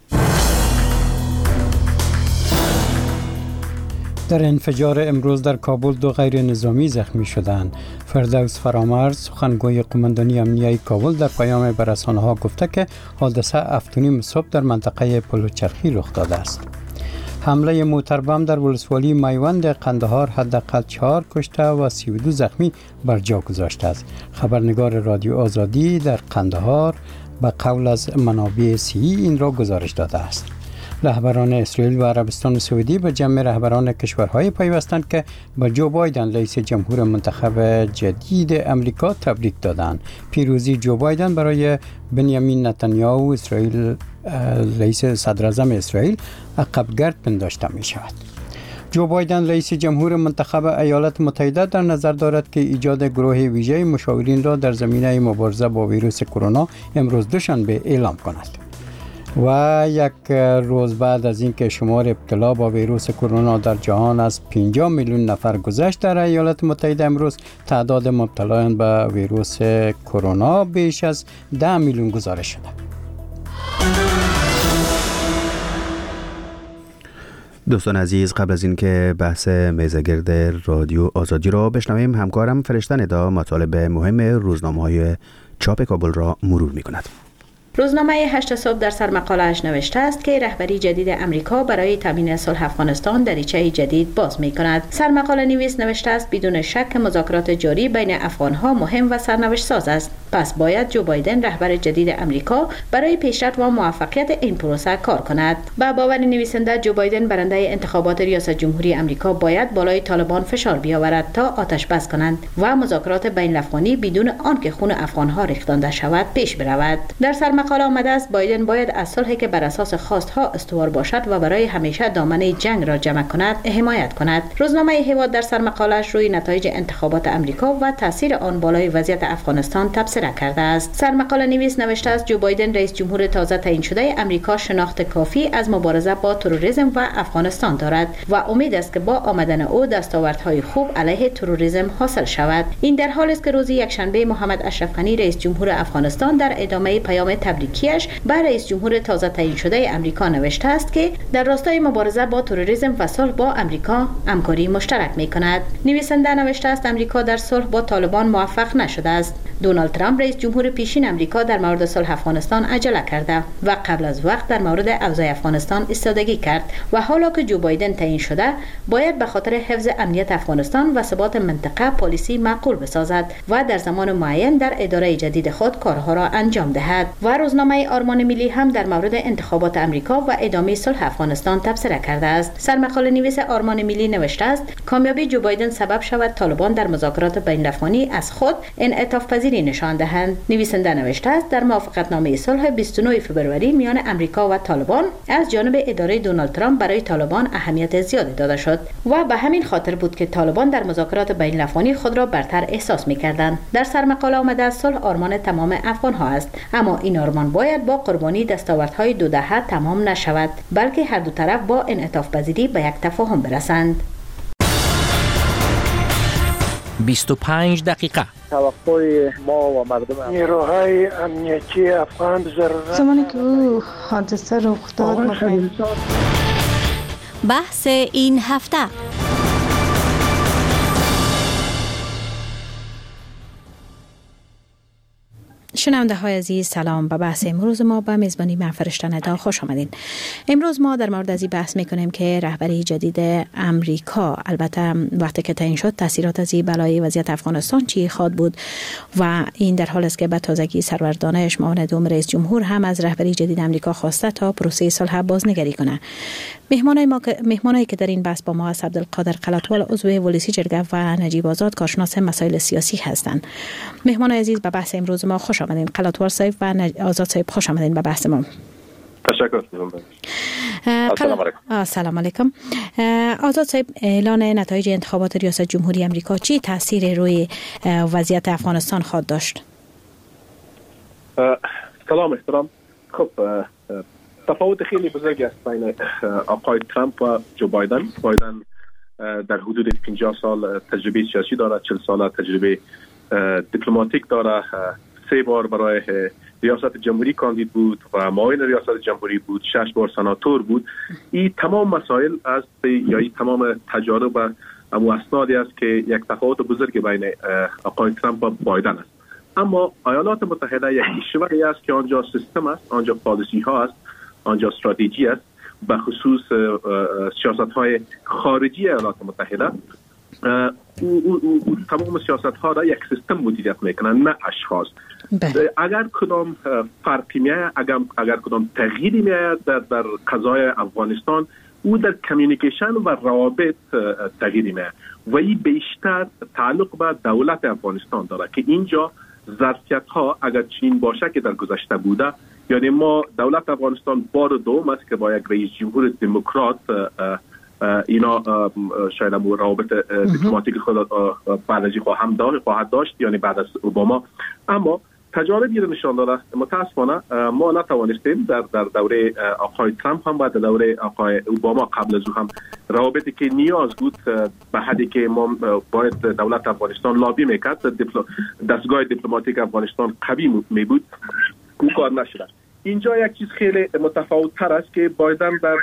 Speaker 3: در انفجار امروز در کابل 2 غیر نظامی زخمی شدند. فردوس فرامرز سخنگوی قماندانی امنیه کابل در پیام به رسانه‌ها گفته که حادثه 7:30 صبح در منطقه پلوچرخی رخ داده است. حمله موتر بم در ولسوالی میوند قندهار حداقل 4 کشته و 32 زخمی بر جا گذاشته است. خبرنگار رادیو آزادی در قندهار به قول از منابع سی این را گزارش داده است. رهبران اسرائیل و عربستان سعودی به جمع رهبران کشورهای پیوستند که به جو بایدن رئیس جمهور منتخب جدید امریکا تبریک دادند. پیروزی جو بایدن برای بنیامین نتانیاهو اسرائیل رئیس صدراعظم اسرائیل عقبگرد پنداشته می شود. جو بایدن رئیس جمهور منتخب ایالات متحده در نظر دارد که ایجاد گروه ویژه مشاورین را در زمینه مبارزه با ویروس کرونا امروز دوشنبه اعلام کند. و یک روز بعد از اینکه شمار ابتلا با ویروس کرونا در جهان از 50 میلیون نفر گذشت، در ایالات متحده امروز تعداد مبتلایان به ویروس کرونا بیش از 10 میلیون گزارش شده.
Speaker 2: دوستان عزیز، قبل از اینکه بحث میزگرد رادیو آزادی را بشنویم، همکارم فرشته ندا مطالب مهم روزنامه‌های چاپ کابل را مرور می‌کند.
Speaker 12: روزنامه 8 صبح در سرمقاله‌اش نوشته است که رهبری جدید امریکا برای تامین صلح افغانستان دریچه جدید باز می‌کند. سرمقاله نویس نوشته است بدون شک مذاکرات جاری بین افغان‌ها مهم و سرنوشت ساز است. پس باید جو بایدن رهبر جدید امریکا برای پیشرفت و موفقیت این پروسه کار کند. با باور نویسنده جو بایدن برنده انتخابات ریاست جمهوری امریکا باید بالای طالبان فشار بیاورد تا آتش بس کنند و مذاکرات بین الافغانی بدون آنکه خون افغان‌ها ریختانده شود پیش برود. در مقاله آمده است بایدن باید از صلحی که بر اساس خواستها استوار باشد و برای همیشه دامنه جنگ را جمع کند حمایت کند. روزنامه هواد در سرمقاله‌اش روی نتایج انتخابات امریکا و تاثیر آن بالای وضعیت افغانستان تبصره کرده است. سرمقاله نویس نوشته است جو بایدن رئیس جمهور تازه تعیین شده امریکا شناخت کافی از مبارزه با تروریسم و افغانستان دارد و امید است که با آمدن او دستاوردهای خوب علیه تروریسم حاصل شود. این در حالی است که روز یکشنبه محمد اشرف غنی رئیس جمهور افغانستان در ادامه پیام تبریکیش به رئیس جمهور تازه تعیین شده امریکا نوشته است که در راستای مبارزه با تروریسم و صلح با امریکا همکاری مشترک می‌کند. نویسنده نوشته است امریکا در صلح با طالبان موفق نشده است. دونالد ترامپ رئیس جمهور پیشین امریکا در مورد صلح افغانستان عجله کرده و قبل از وقت در مورد اوضاع افغانستان ایستادگی کرد و حالا که جو بایدن تعیین شده باید به خاطر حفظ امنیت افغانستان و ثبات منطقه پالیسی معقول بسازد و در زمان معین در اداره جدید خود کارها را انجام دهد. و روزنامه آرمان ملی هم در مورد انتخابات امریکا و ادامه صلح افغانستان تبصره کرده است. سرمقاله نویس آرمان ملی نوشته است کامیابی جو بایدن سبب شود طالبان در مذاکرات بین الافغانی از خود انعطاف پذیری نشان دهند. نویسنده نوشته است در موافقتنامه صلح 29 فوریه میان امریکا و طالبان از جانب اداره دونالد ترامپ برای طالبان اهمیت زیادی داده شد و به همین خاطر بود که طالبان در مذاکرات بین الافغانی خود را برتر احساس می‌کردند. در سرمقاله آمده است صلح آرمان تمام افغان‌ها است، اما این آرمان باید با قربانی دستاوردهای دو دهه تمام نشود، بلکه هر دو طرف با انعطاف پذیری به یک تفاهم برسند.
Speaker 9: 25 دقیقه
Speaker 15: توقع ما و مردم
Speaker 19: نیروهای امنیتی افغان ضرورت
Speaker 20: زمانی که او حادثه رخ داد
Speaker 21: بحث این هفته.
Speaker 12: شنونده های عزیز سلام. به بحث امروز ما به میزبانی من فرشته ندا خوش آمدین. امروز ما در مورد ازی بحث میکنیم که رهبری جدید امریکا، البته وقتی که تعیین شد تاثیرات از بلای وضعیت افغانستان چی خواد بود و این در حال است که به تازگی سرور دانش معاون دوم رئیس جمهور هم از رهبری جدید امریکا خواسته تا پروسه صلح بازنگری کنه. مهمانایی که در این بحث با ما هست عبدالقادر قلاتوال عضو ولسی جرگه و نجیب آزاد کارشناس مسائل سیاسی هستند. مهمان عزیز به بحث امروز ما خوش آمدین. قلاتوال صاحب و آزاد صاحب خوش آمدین به بحث ما.
Speaker 15: تشکر.
Speaker 12: سلام علیکم. آزاد صاحب، اعلان نتایج انتخابات ریاست جمهوری امریکا چی تاثیر روی وضعیت افغانستان خواهد داشت؟
Speaker 15: سلام احترام. خب تفاوت خیلی بزرگی است بین آقای ترامپ و جو بایدن. بایدن در حدود 50 سال تجربه سیاسی دارد، 40 سال تجربه دیپلماتیک دارد، 3 بار برای ریاست جمهوری کاندید بود و معاون ریاست جمهوری بود، 6 بار سناتور بود. این تمام مسائل است یا این تمام تجارب و اسنادی است که یک تفاوت بزرگ بین آقای ترامپ و بایدن است. اما ایالات متحده یک کشوری است که آنجا سیستم است، آنجا پالیسی ها است، آنجا استراتژی است. به خصوص سیاست های خارجی ایالات متحده تمام سیاست ها را یک سیستم مدیریت میکنن، نه اشخاص. اگر کدام فرقی میاد، اگر کدام تغییری میاد در قضای افغانستان، او در کمیونیکیشن و روابط تغییری میاد و این بیشتر تعلق به دولت افغانستان داره که اینجا ظرفیت ها اگر چنین باشه که در گذشته بوده، یعنی ما دولت افغانستان بار دوم است که با یک رئیس جمهور دموکرات اینا شاید روابط دیپلماتیک خود بعد از خواهد داشت، یعنی بعد از اوباما. اما تجاربی را نشان داده متاسفانه ما نتوانستیم در دوره آقای ترامپ هم و در دوره آقای اوباما قبل از او هم روابطی که نیاز بود به حدی که ما باید دولت افغانستان لابی میکرد، دستگاه دیپلماتیک افغانستان قوی می بود، او کار نشده. اینجا یک چیز خیلی متفاوت تر است که بایدن در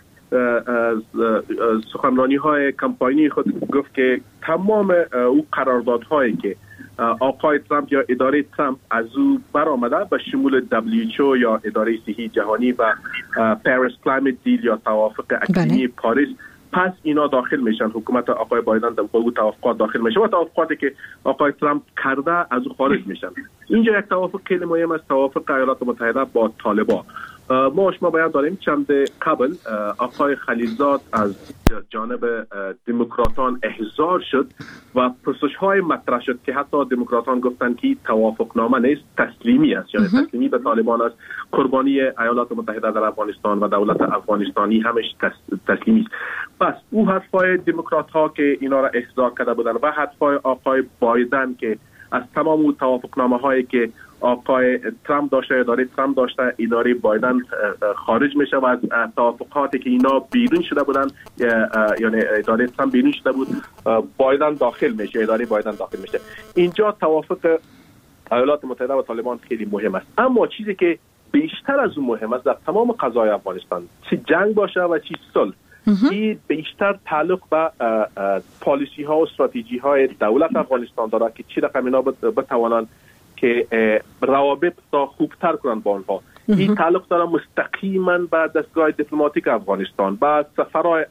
Speaker 15: سخنرانی های کمپاینی خود گفت که تمام او قراردادهایی که آقای ترامپ یا اداره ترامپ از او برآمده به شمول WHO یا اداره صحی جهانی و پاریس کلایمت دیل یا توافق اقلیمی پاریس، پس اینا داخل میشن. حکومت آقای بایدن در او توافقات داخل میشه و توافقاتی که آقای ترامپ کرده از او خارج میشن. اینجا یک توافق خیلی مهم است، توافق ایالات متحده با طالبان. ما باید داریم چند قبل آقای خلیلزاد از جانب دموکراتان احضار شد و پرسش های مطرح شد که حتی دموکراتان گفتند که توافق نامه نیست، تسلیمی است، یعنی تسلیمی به طالبان است. قربانی ایالات متحده در افغانستان و دولت افغانستانی همش تسلیمی است. پس او حرفای دموکرات ها که اینا را احضار کرده بودند و حرفای آقای بایدن که از تمام توافقنامه هایی که آقای ترامپ داشته، اداره ترامپ داشته، اداره بایدن خارج میشه و از توافقاتی که اینا بیرون شده بودن، یعنی اداره ترامپ بیرون شده بود، بایدن داخل میشه، اداره بایدن داخل میشه. اینجا توافق ایالات متحده و طالبان خیلی مهم است. اما چیزی که بیشتر از اون مهم است در تمام قضای افغانستان، چه جنگ باشه و چه صلح، این بیشتر تعلق به پالیسی ها و استراتژی های دولت افغانستان داره که چی رقم اینا بتوانند که روابط را خوبتر کنند با آنها. این تعلق داره مستقیما به دستگاه دیپلماتیک افغانستان، به سفرهای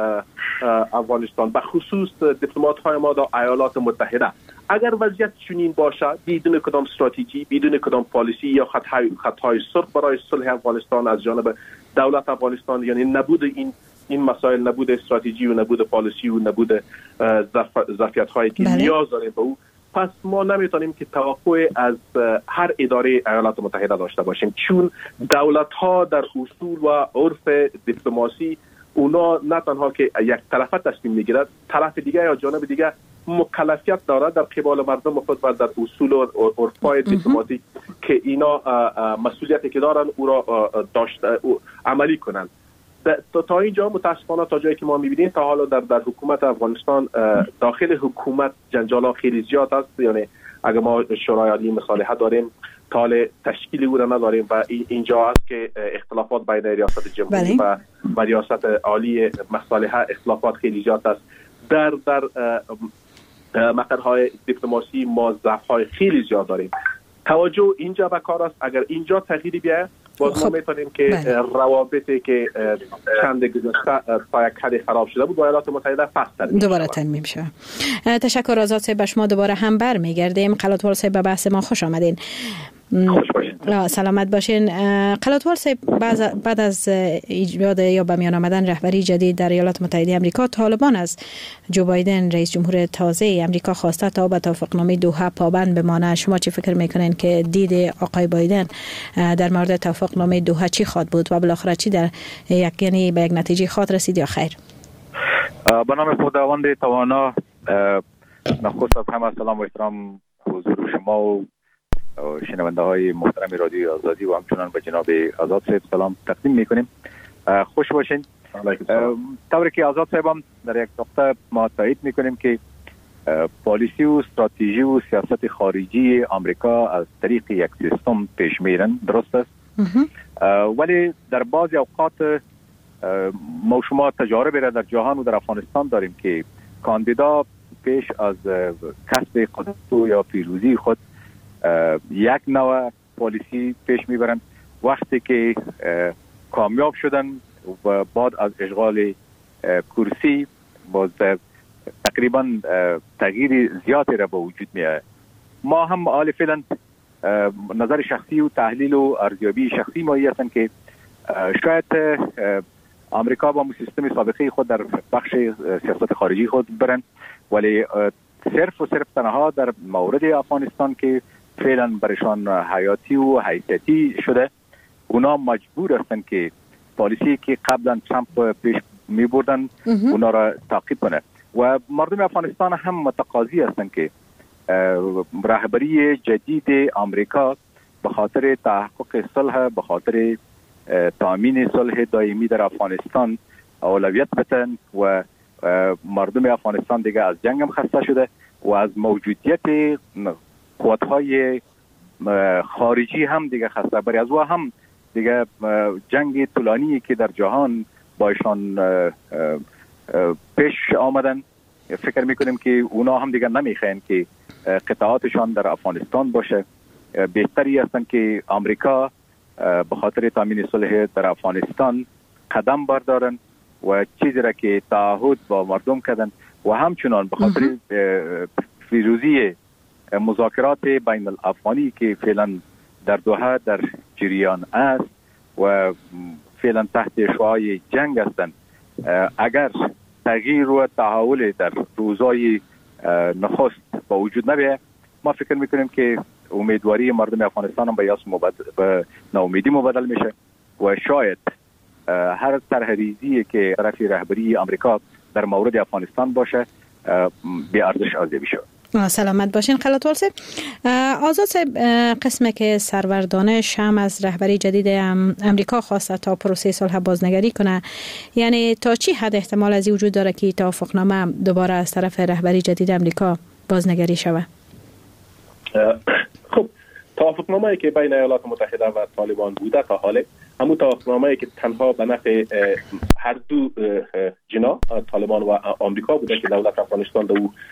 Speaker 15: افغانستان، به خصوص دیپلمات های ما در ایالات متحده. اگر وضعیت چنین باشه، بدون کدام استراتژی، بدون کدام پالیسی یا خطهای سرخ برای صلح افغانستان از جانب دولت افغانستان، یعنی نبود این مسائل، نبود استراتژی و نبود پالیسی و نبود ظرفیت هایی که نیاز داریم به او، پس ما نمیتونیم که توقع از هر اداره ایالات متحده داشته باشیم، چون دولت ها در اصول و عرف دیپلماسی اونا نه تنها که یک طرفه تصمیم میگیرد، طرف دیگه یا جانب دیگه مکلفیت دارد در قبال مردم خود و در اصول و عرفای دیپلماتیک که اینا مسئولیتی که دارن او را عملی کنند. تا اینجا متاسفانه تا جایی که ما می‌بینیم تا حالا در حکومت افغانستان، داخل حکومت جنجال خیلی زیاد است. یعنی اگر ما شورای عالی مصالحه داریم، تال تشکیل او را نداریم و اینجا است که اختلافات بین ریاست جمهوری و ریاست عالی مصالحه اختلافات خیلی زیاد است. در مقرهای دیپلماسی ما ضعف‌های خیلی زیاد داریم. توجه اینجا به کار است. اگر اینجا تغییری بیاید باز ما میتونیم که روابطی که چند گذشته تا یک حد خراب شده بود با ایالات متحده فصل
Speaker 12: دوباره ترمیم شد. تشکر آزاد صاحب، به شما دوباره هم برمیگردیم. قلاتوال صاحب به بحث ما خوش آمدین.
Speaker 15: خوش باشین.
Speaker 12: سلامت باشین. قلاتوال صاحب، بعد از ایجاد یا به میان آمدن رهبری جدید در ایالات متحده آمریکا، طالبان از جو بایدن رئیس جمهور تازه آمریکا خواسته تا به توافقنامه دوحه پابند بمانه. شما چی فکر میکنین که دید آقای بایدن در مورد توافقنامه دوحه چی خواهد بود و بالاخره چی در یعنی به یک نتیجه خواهد رسید یا خیر؟
Speaker 4: به نام خداوند توانا، نخست از همه سلام و احترام حضور شما و شنونده های محترم رادیو آزادی و همچنان به جناب آزاد صاحب سلام تقدیم میکنیم. خوش باشین. طوری که آزاد صاحب هم در یک نقطه ما تایید میکنیم که پالیسی و استراتژی و سیاست خارجی آمریکا از طریق یک سیستم پیش میرن، درست است. ولی در بعضی اوقات ما شما تجاربی را در جهان و در افغانستان داریم که کاندیدا پیش از کسب قدرت یا پیروزی خود یک نوع پالیسی پیش میبرند. وقتی که کامیاب شدن و بعد از اشغال کرسی باز تقریبا تغییر زیادی را به وجود میاد. ما هم حال فعلا نظر شخصی و تحلیل و ارزیابی شخصی ما هستند که شاید آمریکا با سیستم سابقه خود در بخش سیاست خارجی خود برن، ولی صرف و صرف تنها در مورد افغانستان که فعلا برشان حیاتی و حیثیتی شده، اونا مجبور هستند که پالیسی که قبلا ترامپ پیش می بردن اونا را تعقیب کنه و مردم افغانستان هم متقاضی هستند که رهبری جدید آمریکا به خاطر تحقق صلح، به خاطر تامین صلح دائمی در افغانستان اولویت بدن و مردم افغانستان دیگه از جنگ هم خسته شده و از موجودیت قوت‌های خارجی هم دیگه خسته، برای از او هم دیگه جنگ طولانی که در جهان بایشان پیش آمدن. فکر میکنیم که اونا هم دیگه نمیخواین که قطعاتشان در افغانستان باشه. بهتری هستن که آمریکا به خاطر تامین صلح در افغانستان قدم بردارن و چیزی را که تعهد با مردم کردن و همچنان به خاطر پیروزی مذاکرات بین الافغانی که فعلا در دوحه در جریان است و فعلا تحت شعاع جنگ هستند، اگر تغییر و تحول در روزهای نخست با وجود نبیه، ما فکر میکنیم که امیدواری مردم افغانستان هم به ناامیدی مبدل میشه و شاید هر طرح‌ریزی که طرف رهبری آمریکا در مورد افغانستان باشه بی ارزش ارزیابی شود.
Speaker 12: سلامت باشین قلاتوال صاحب. آزاد صاحب، قسمی که سرور دانش هم از رهبری جدید امریکا خواسته تا پروسه صلح بازنگری کنه، یعنی تا چی حد احتمال از این وجود داره که توافقنامه دوباره از طرف رهبری جدید امریکا بازنگری شود؟
Speaker 15: خب، توافقنامه‌ای که بین ایالات متحده و طالبان بوده تا حاله همون توافقنامه‌ای که تنها به نفع هر دو جناح طالبان و آمریکا بوده که دولت افغانستان در او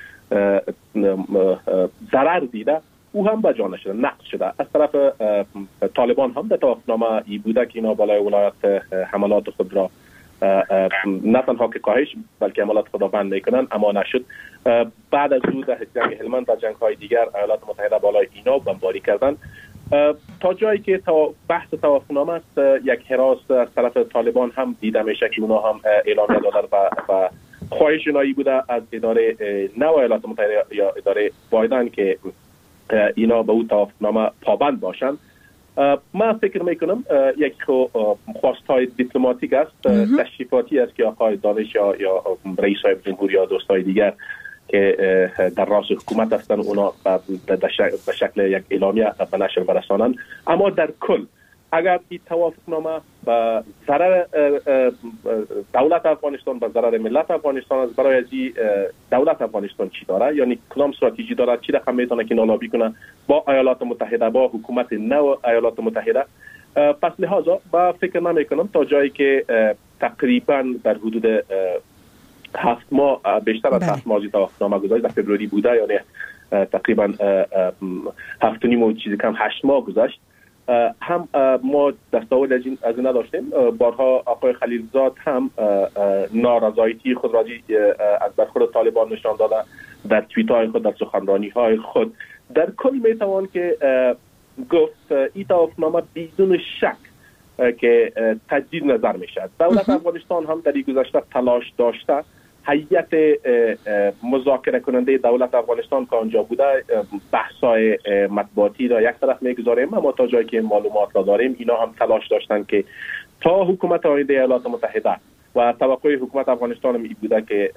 Speaker 15: ضرر دیده، او هم به جا نشده، نقض شده. از طرف طالبان هم در توافقنامه ای بوده که اینا بالای ولایت حملات خود را نه تنها که کاهش بلکه حملات خود را بند میکنن، اما نشد. بعد از او در جنگ هلمند و جنگ های دیگر ایالات متحده بالای اینا بمباری کردن تا جایی که بحث توافقنامه است. یک حراس از طرف طالبان هم دیده میشه که اونا هم اعلامیه دادن و خواهش نایی بوده از اداره نو ایالات متحده یا اداره بایدن که اینا به اون توافقنامه پابند باشند. من فکر میکنم یک خواستهای دیپلماتیک است، تشریفاتی است که آقای دانش یا رئیس صاحب جمهوری یا دوستای دیگر که در راس حکومت هستند اونا به شکل یک اعلامیه به نشر برسانند. اما در کل اگر این توافقنامه به ضرر دولت افغانستان، به ضرر ملت افغانستان است، برای از دولت افغانستان چی داره، یعنی کدام استراتژی داره، چی رقم میتونه که نالابی کنه با ایالات متحده، با حکومت نو ایالات متحده، پس لحاظا با فکر نمیکنم تا جایی که تقریبا در حدود 7 ماه بیشتر از 7 ماه توافقنامه گذاری در فبروری بوده، یعنی تقریبا 7.5 چیزی کم 8 ماه گذشت، هم ما دستاورد از این نداشتیم. بارها آقای خلیلزاد هم نارضایتی خود را از برخورد طالبان نشان داده در توییت های خود، در سخنرانی های خود. در کل میتوان که گفت این توافقنامه بدون شک که تجدید نظر میشد. دولت افغانستان هم در این گذشته تلاش داشته، هیئت مذاکره کننده دولت افغانستان که آنجا بوده بحث‌های مطبوعاتی را یک طرف میگذاریم، اما تا جایی که معلومات را داریم اینا هم تلاش داشتن که تا حکومت آینده ایالات متحده و توقع حکومت افغانستان هم بوده که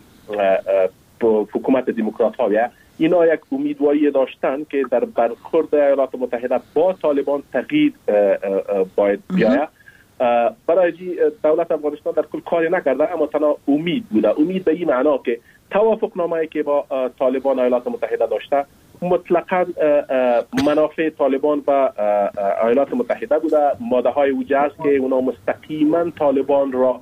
Speaker 15: حکومت دموکرات ها اینا یک امیدواری داشتن که در برخورد ایالات متحده با طالبان تغییر باید بیاید. برای دولت افغانستان در کل کاری نکرده، اما تنها امید بوده. امید به این معنا که توافقنامه‌ای که با طالبان ایالات متحده داشته مطلقاً منافع طالبان و ایالات متحده بوده. ماده های اوجه است که اونا مستقیما طالبان را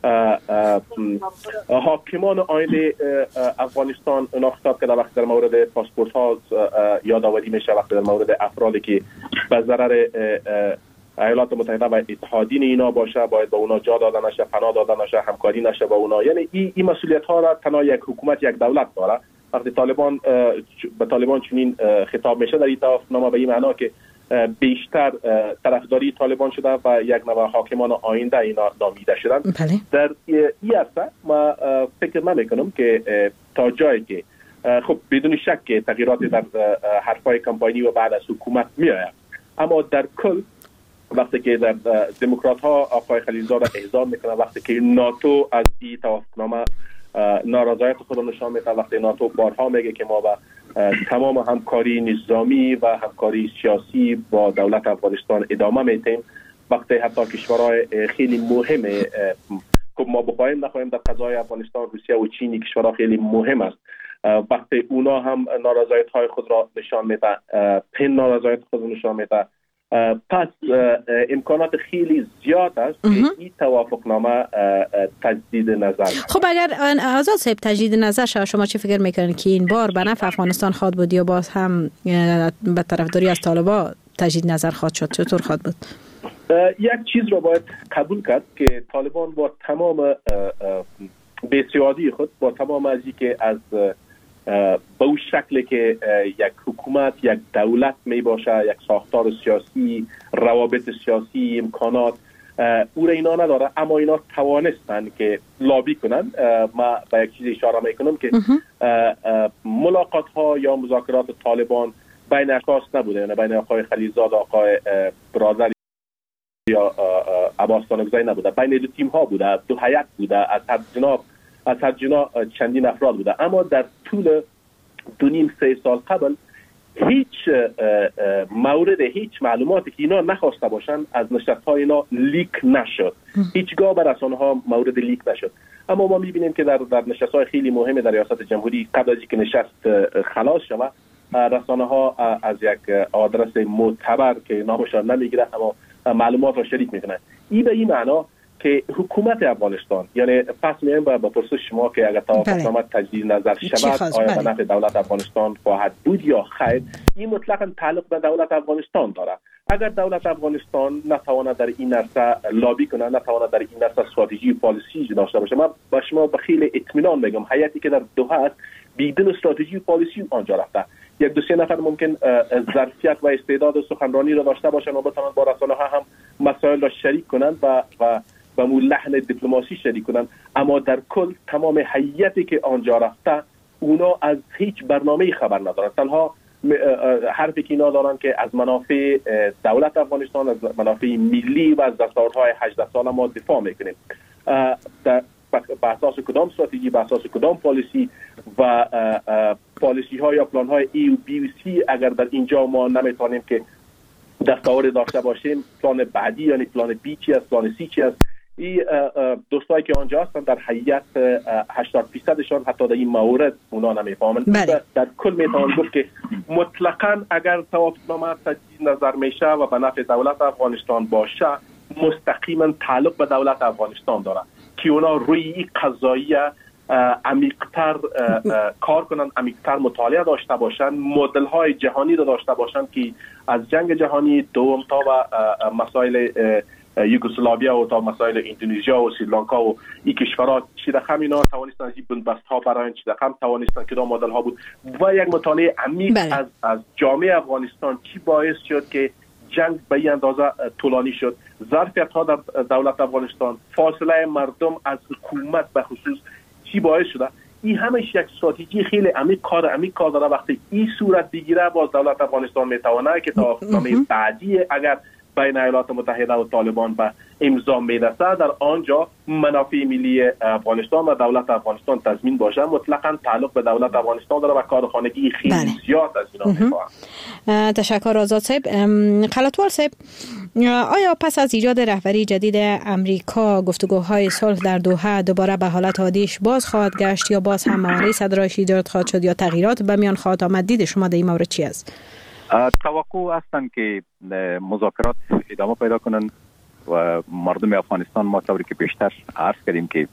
Speaker 15: حاکمان آینده افغانستان اونا خطاب کرده. وقتی در مورد پاسپورت ها یادآوری میشه، وقتی در مورد افرادی که به ضرر ایالات متحده و اتحادین اینا باشه باید به اونا جا داده نشه، پناه داده نشه، همکاری نشه با اونا. یعنی این مسئولیت ها را تنها یک حکومت، یک دولت داره. وقتی طالبان به طالبان چنین خطاب میشه در این توافقنامه به این معنا که بیشتر طرفداری طالبان شده و یک نوع حاکمان آینده اینا نامیده شدن. در این عرصه ما فکر نمی‌کنم که تا جایی که خب بدون شک که تغییرات در حرفای کمپانی و بعد از حکومت میآید، اما در کل وقتی که در دموکرات ها آقای خلیلزاد احضار میکنه، وقتی که ناتو از این توافقنامه نارضایت خود نشان میده، وقتی ناتو بارها میگه که ما با تمام همکاری نظامی و همکاری سیاسی با دولت افغانستان ادامه میدیم، وقتی حتی کشورهای خیلی مهمه که ما بخوایم نخواهیم در قضای افغانستان، روسیه و چین کشورها خیلی مهم است، وقتی اونا هم نارضایت های خود را نشان میده، پن نارضایت خود را نشان میده، پس امکانات خیلی زیاد است که این توافقنامه تجدید نظر.
Speaker 12: خب اگر آزاد صاحب تجدید نظر شما چه فکر میکنن که این بار به نفع افغانستان خواد بود یا باز هم به طرفداری از طالبان تجدید نظر خواد شد؟ چطور خواد بود؟
Speaker 15: یک چیز را باید قبول کرد که طالبان با تمام بی‌سوادی خود، با تمام از که از به اون شکلی که یک حکومت، یک دولت می باشه، یک ساختار سیاسی، روابط سیاسی، امکانات، او را اینا نداره، اما اینا توانستن که لابی کنن. ما به یک چیز اشاره میکنم که ملاقات ها یا مذاکرات طالبان بین اشخاص نبوده، یعنی بین آقای خلیلزاد و آقای برادر یا عباس دانگزایی نبوده، بین دو تیم ها بوده، دو هیئت بوده، از هر جنا چندین افراد بوده. اما در طول 2.5-3 سال قبل هیچ مورد، هیچ معلوماتی که اینا نخواسته باشن از نشست‌های اینا لیک نشد. هیچگاه بر رسانه ها مورد لیک نشد. اما ما می‌بینیم که در نشست‌های خیلی مهم در ریاست جمهوری قبل از اینکه نشست خلاص شود، رسانه ها از یک آدرس معتبر که نامشان نمیگیره اما معلومات را شریک میکنن. این به این معنا که حکومت افغانستان، یعنی پس میایم با پرسش شما که اگر توافقنامه تجدید نظر شود آیا به نفع دولت افغانستان خواهد بود یا خیر، این مطلقاً تعلق به دولت افغانستان داره. اگر دولت افغانستان نتواند در این عرصه لابی کنه، نتواند در این عرصه استراتژی و پالیسی داشته باشه، من با شما به خیلی اطمینان میگم هیئتی که در دوحه است بدون استراتژی و پالیسی آنجا رفته. 1-2-3 نفر ممکن ظرفیت و استعداد سخنرانی را داشته باشند و بتوانند با رسانه ها هم مسائل را شریک کنند و به مو لحن دیپلماسی شریک کنند، اما در کل تمام هیئتی که آنجا رفته اونا از هیچ برنامه‌ای خبر ندارند. تنها حرفی که اینا دارن که از منافع دولت افغانستان، از منافع ملی و از دستاوردهای 18 ساله ما دفاع میکنیم. به اساس کدام استراتژی، به اساس کدام پالیسی و پالیسی ها یا پلان های ای و بی و سی اگر در اینجا ما نمیتونیم که دستاورد داشته باشیم، پلان بعدی یعنی پلان بی چی است، پلان سی چی است. این دوستایی که آنجا هستن در هیئت 80%شان حتی در این مورد اونا نمیفهمن. در کل میتوان گفت که مطلقاً اگر توافقنامه تجدید نظر میشه و به نفع دولت افغانستان باشه، مستقیما تعلق به دولت افغانستان داره که اونا روی این قضیه عمیق‌تر کار کنن، عمیق‌تر مطالعه داشته باشن، مدل های جهانی رو داشته باشن که از جنگ جهانی دوم تا و مسائل یوگسلاویا و تا مسائل اندونزیا و سریلانکا و این کشورها چی رقم اینا توانستن از این بنبست ها برای چی رقم توانستن که دو مدل ها بود و یک مطالعه عمیق از جامعه افغانستان چی باعث شد که جنگ به این اندازه طولانی شد، ظرفیت ها در دولت افغانستان، فاصله مردم از حکومت به خصوص چی باعث شده. این همش یک استراتژی خیلی عمیق کار داره. وقتی این صورت بگیره باز دولت افغانستان میتونه که توافقنامه بعدی اگر بین ایالات متحده و طالبان به امضا میرسه در آنجا منافع ملی افغانستان و دولت افغانستان تضمین باشه. مطلقاً تعلق به دولت افغانستان داره و کارخانگی خیلی زیاد از اینا میخواه.
Speaker 7: تشکر آزاد صاحب. خلطوال صاحب، آیا پس از ایجاد رهبری جدید امریکا گفتگوهای صلح در دوحه دوباره به حالت عادیش باز خواهد گشت یا باز هم موانع صدرایش ایجاد خواهد شد یا تغییرات به میان خواهد آمد؟ دید شما در این مورد چی است؟
Speaker 4: توقع هستن که مذاکرات ادامه پیدا کنن و مردم افغانستان ما طوری که بیشتر عرض کردیم که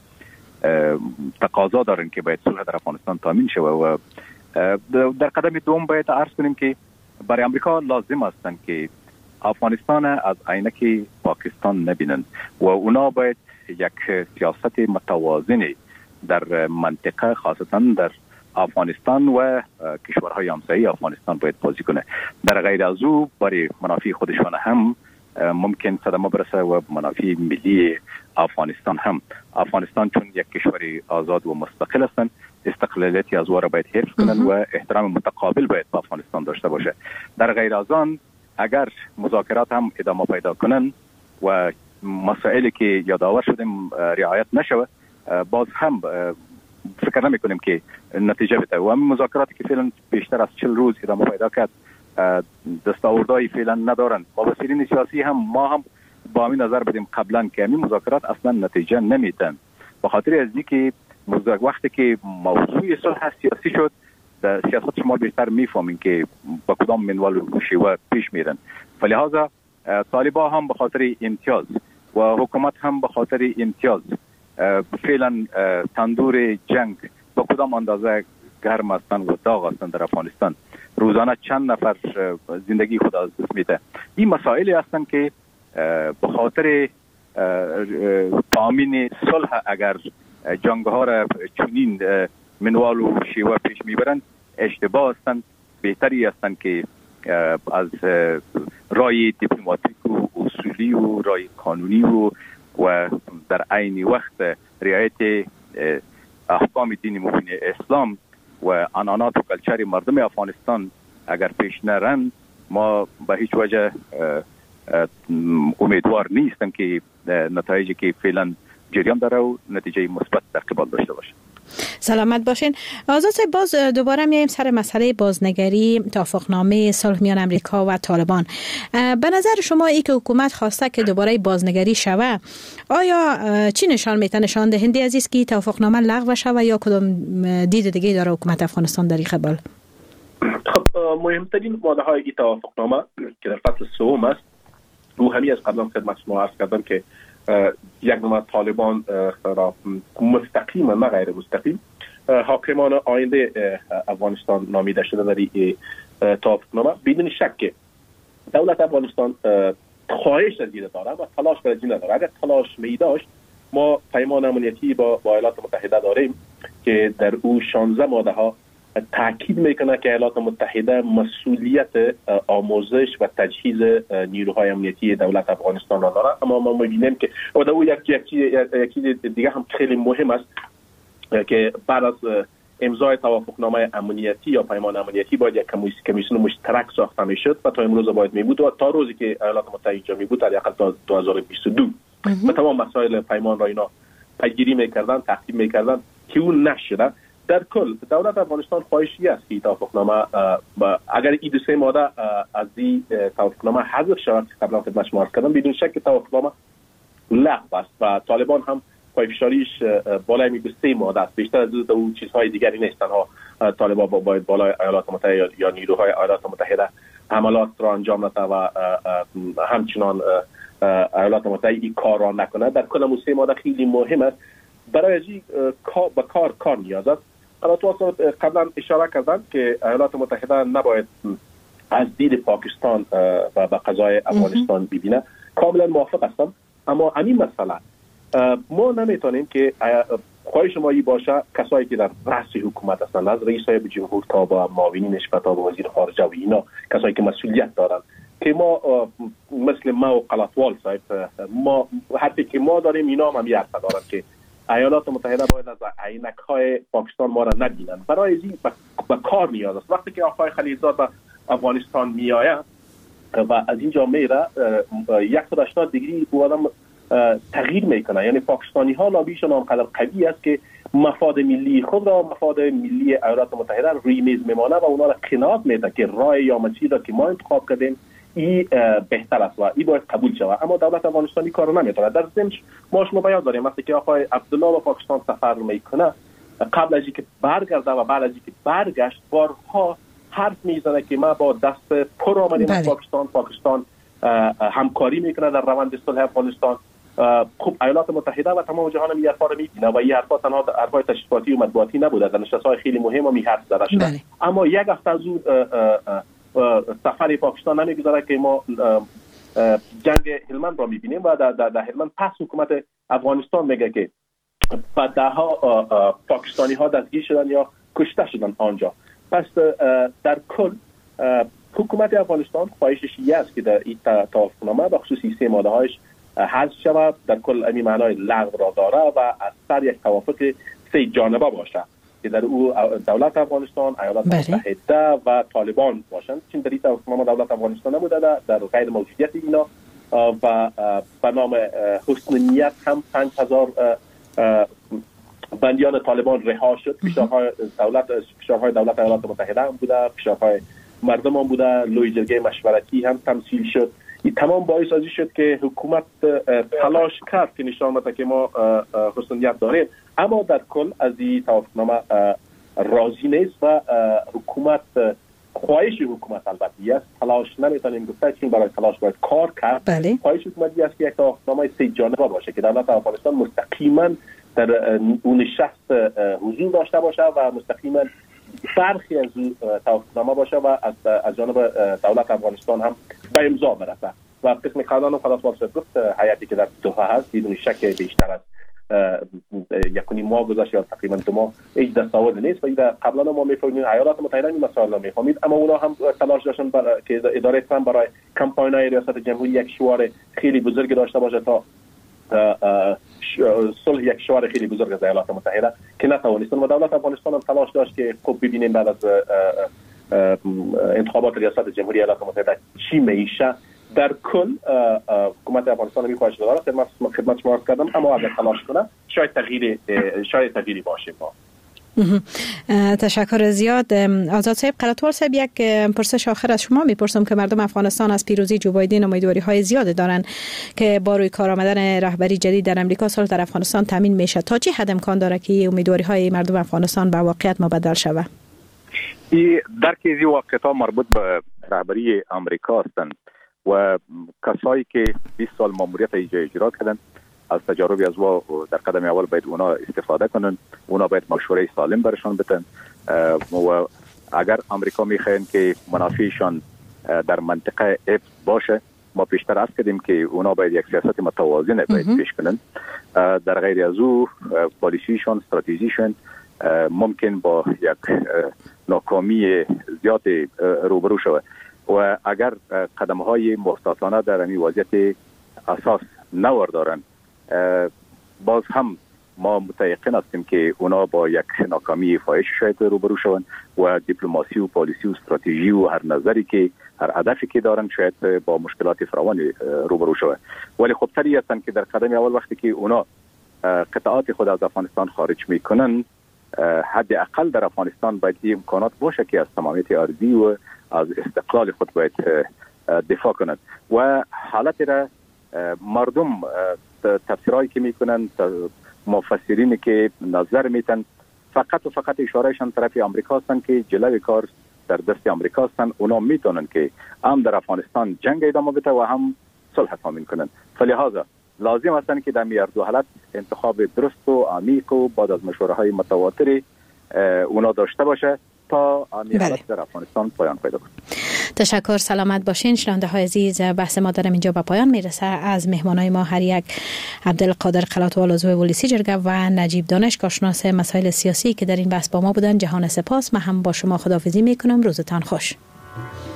Speaker 4: تقاضا دارن که باید صلح در افغانستان تامین شود و در قدم دوم باید عرض کنیم که برای امریکا لازم هستن که افغانستان از عینک پاکستان نبینن و اونا باید یک سیاست متوازن در منطقه خاصتا در افغانستان و کشورهای همسایه افغانستان باید بازی کنه. در غیر از او برای منافع خودشان هم ممکن صدمه برسه و منافع ملی افغانستان هم. افغانستان چون یک کشور آزاد و مستقل هستند، استقلالیتی از واره باید حفظ کنن و احترام متقابل باید با افغانستان داشته باشه. در غیر از آن اگر مذاکرات هم ادامه پیدا کنن و مسائلی که یادآور شدیم رعایت نشود، باز هم فکر نمی کنیم که نتیجه بده و همین مذاکراتی که فعلا بیشتر از 40 روز ادامه پیدا کرد دستاوردهای فعلا ندارن. مبصرین سیاسی هم ما هم با همین نظر بدیم قبلا که همین مذاکرات اصلا نتیجه نمیدن، به خاطر از اینکه وقتی که موضوع صلح سیاسی شد در سیاست شما بیشتر میفهمین که با کدام منوال و شیوه پیش میرن. فلهذا طالبان هم به خاطر امتیاز و حکومت هم به خاطر امتیاز فعلا تندور جنگ با کدام اندازه گرم هستند و داغ هستند در افغانستان. روزانه چند نفر زندگی خود از دست میده. این مسائلی هستند که به خاطر تامین صلح اگر جنگ ها را چنین منوال و شیوه پیش میبرند اشتباه هستند. بهتری هستند که از رای دیپلماتیک و اصولی و رای قانونی و در عین وقت رعایت احکام دین مبین اسلام و عنعنات و کلچر مردم افغانستان اگر پیش نرن، ما به هیچ وجه امیدوار نیستم که نتایجی که فعلا جریان داره و نتیجه مثبت در قبال داشته باشه.
Speaker 7: سلامت باشین. آزاد صاحب، باز دوباره میایم سر مسئله بازنگری توافقنامه صلح میان امریکا و طالبان. به نظر شما ای که حکومت خواسته که دوباره بازنگری شوه، آیا چی نشان میتونه نشان دهنده از است که توافقنامه لغو شوه یا کدام دید دیگه داره حکومت افغانستان در این قبال؟
Speaker 15: خب مهمترین ماده های این توافقنامه که در فصل سوم است، رو همی از قبلا خدمت شما عرض کردم که یک نوع طالبان را مستقیم و غیر مستقیم حاکمان آینده افغانستان نامیده شده در این توافقنامه. بدون شک دولت افغانستان خواهش از این داره و تلاش برای این داره. اگر تلاش می داشت ما پیمان امنیتی با ایالات متحده داریم که در او 16 ماده ها تاکید میکنه که ایالات متحده مسئولیت آموزش و تجهیز نیروهای امنیتی دولت افغانستان را داره. اما ما میبینیم که و او یک چیز دیگه هم خیلی مهم است که بعد از امضای توافقنامه امنیتی یا پیمان امنیتی باید یک کمیسیون مشترک ساخته میشد و تا امروز باید میبود و تا روزی که ایالات متحده جا میبود در حداقل تا 2022 و تمام مسائل پیمان را اینا پیگیری میکردن، تحقیق میکردن که اون نشده. در کل دولت افغانستان خواهشی است که توافقنامه اگر این دو سه ماده از این توافقنامه حذف شود که قبلا خدمت شما عرض کردم، بدون شک توافقنامه لغو است و طالبان هم پایفشاریش بالای می 3 ماده است. بیشتر از اون چیزهای دیگری نیست. تنها طالبان باید بالای ایالات متحده یا نیروهای ایالات متحده حملات را انجام نده و همچنان ایالات متحده این کار را نکنه. در کل 3 ماده خیلی مهم است برای ازی به کار نیاز است. البته قبلا اشاره کردن که ایالات متحده نباید از دید پاکستان و به قضای افغانستان ببینه. کاملا موافق هستم، اما همین مسئله ما نمیتونیم که خواهش ما باشه کسایی که در رأس حکومت هستند، از رئیس صاحب جمهور تا با معاونینش تا با وزیر خارجه و اینا، کسایی که مسئولیت دارن، که ما مثل ما و قلاتوال صاحب ما حتی که ما داریم اینا هم حرف دارن که ایالات متحده باید از عینک‌های پاکستان ما را نبینن. برای این به کار نیاز است. وقتی که آقای خلیلزاد به افغانستان میآید و از اینجا میره 180 درجه او آدم تغییر میکنه. یعنی پاکستانی ها لابیشون آنقدر قوی است که مفاد ملی خود را، مفاد ملی ایالات متحده روی میز میمانه و اونا را قناعت میده که راه یا مسیر را که ما انتخاب کردیم این بهتر است و این باید قبول شود. اما دولت افغانستانی کارو نمیتونه. در ضمن ما شما بیان داریم وقتی که آقای عبدالله به پاکستان سفر میکنه، قبل از اینکه برگرده و بعد از اینکه برگشت بارها حرف میزنه که ما با دست پر آمدیم از پاکستان همکاری میکنه در روند صلح افغانستان. خب ایالات متحده و تمام جهان هم این حرفا رو میبینه و این حرفا تنها حرفای تشریفاتی و مطبوعاتی نبوده، در نشست‌های خیلی مهم هم این حرف زده شده. اما یک هفته از اون سفر پاکستان نمیگذاره که ما جنگ هلمند را میبینیم و در هلمند پس حکومت افغانستان میگه که بعدها پاکستانی ها دستگیر شدن یا کشته شدن آنجا. پس در کل حکومت افغانستان خواهشش این است که در این توافقنامه به خصوص 3 ماده هایش حذف شود. در کل این معنای لغو را داره و از سر یک توافق 3 جانبه باشه که در او دولت افغانستان، ایالات متحده و طالبان باشند. چون در این توافقنامه دولت افغانستان نبوده، در غیر موجودیت اینا و به نام حسن نیت هم 5000 بندیان طالبان رها شد. فشارهای دولت ایالات متحده هم بوده، فشارهای مردم هم بوده، لوی جرگه مشورتی هم تمثیل شد. این تمام باعث ازی شد که حکومت تلاش کرد که نشان بده که ما حسنیت داریم، اما در کل از این توافقنامه راضی نیست و حکومت خواهش حکومت البته است، تلاش نمیتونیم گفت چون برای تلاش باید کار کرد. خواهش حکومتی است که یک توافقنامه 3 جانبه باشه که دولت افغانستان مستقیما در اون نشست حضور داشته باشه و مستقیما برخی از توافقنامه باشه و از جانب دولت افغانستان هم به امضا برسه. و قسم قانون خلاص واسه گفت حیاتی که در دوحه هست بدون شک بیشتر از 1.5 ماه گذشت یا تقریبا 2 ماه هیچ دستاورد نیست و این قبلا ما میفهمیم ایالات متحده این مسائل رو میفهمید، اما اونا هم تلاش داشتن که اداره ترامپ برای کمپاین‌های ریاست جمهوری یک شعار خیلی بزرگ داشته باشه تا صلح یک شعار خیلی بزرگ از ایالات متحده که نتوانستن و دولت افغانستان هم تلاش داشت که خب ببینیم بعد از انتخابات ریاست جمهوری ایالات متحده چی میشه. در کل حکومت افغانستان میخواهش داره خدمت شما عرض کردم، اما اگر تلاش کنه شاید تغییری باشه.
Speaker 7: تشکر زیاد. آزاد صاحب، قلاتوال صاحب، یک پرسش آخر از شما میپرسم که مردم افغانستان از پیروزی جو بایدن امیدواری های زیاده دارن که با روی کار آمدن رهبری جدید در امریکا صلح در افغانستان تامین میشه. تا چه حد امکان داره که امیدواری های مردم افغانستان به واقعیت مبدل شود؟
Speaker 4: این درک از واقعیت ها مربوط به رهبری امریکا هستند و کسایی که 20 سال ماموریت اجرا کردن از تجاربی از وا در قدم اول باید اونا استفاده کنن، اونا باید مشوره سالم برشان بدن و اگر امریکا میخواین که منافعشان در منطقه اف باشه، ما پیشتر عرض کردیم که اونا باید یک سیاست متوازن باید پیش کنن. در غیر از او پالیسیشان، استراتژیشان ممکن با یک ناکامی زیاد روبرو شود و اگر قدم‌های محتاطانه در این وضعیت اساس نوردارن، باز هم ما متيقن هستیم که اونا با یک ناکامی فاحش شاید روبرو شوند و دیپلماسی و پالیسی و استراتژی و هر نظری که هر هدفی که دارن شاید با مشکلات فراوان روبرو شوند. ولی خب طبیعی هستن که در قدم اول وقتی که اونا قطعات خود از افغانستان خارج میکنن، حداقل در افغانستان باید این امکانات باشه که از تمامیت ارضی و از استقلال خود باید دفاع کنند و حالت را مردم تفسیرهایی که میکنن، مفسرینی که نظر میتن فقط و فقط اشارهشان طرف امریکا هستن که جلوی کار در دست امریکا هستن. اونا میتونن که هم در افغانستان جنگ ادامه بده و هم صلح تامین کنن. فلهذا لازم است که در میار دو حالت انتخاب درست و عمیق و بعد از مشوره های متواتر اونا داشته باشه تا حالت در افغانستان پایان پیدا کنه.
Speaker 7: تشکر، سلامت باشین. شنونده های عزیز، بحث ما در اینجا به پایان میرسه. از مهمانای ما هر یک عبدالقادر قلاتوال عضو ولسی جرگه و نجیب دانش کارشناس مسائل سیاسی که در این بحث با ما بودن، جهان سپاس. من هم با شما خداحافظی میکنم. روزتان خوش.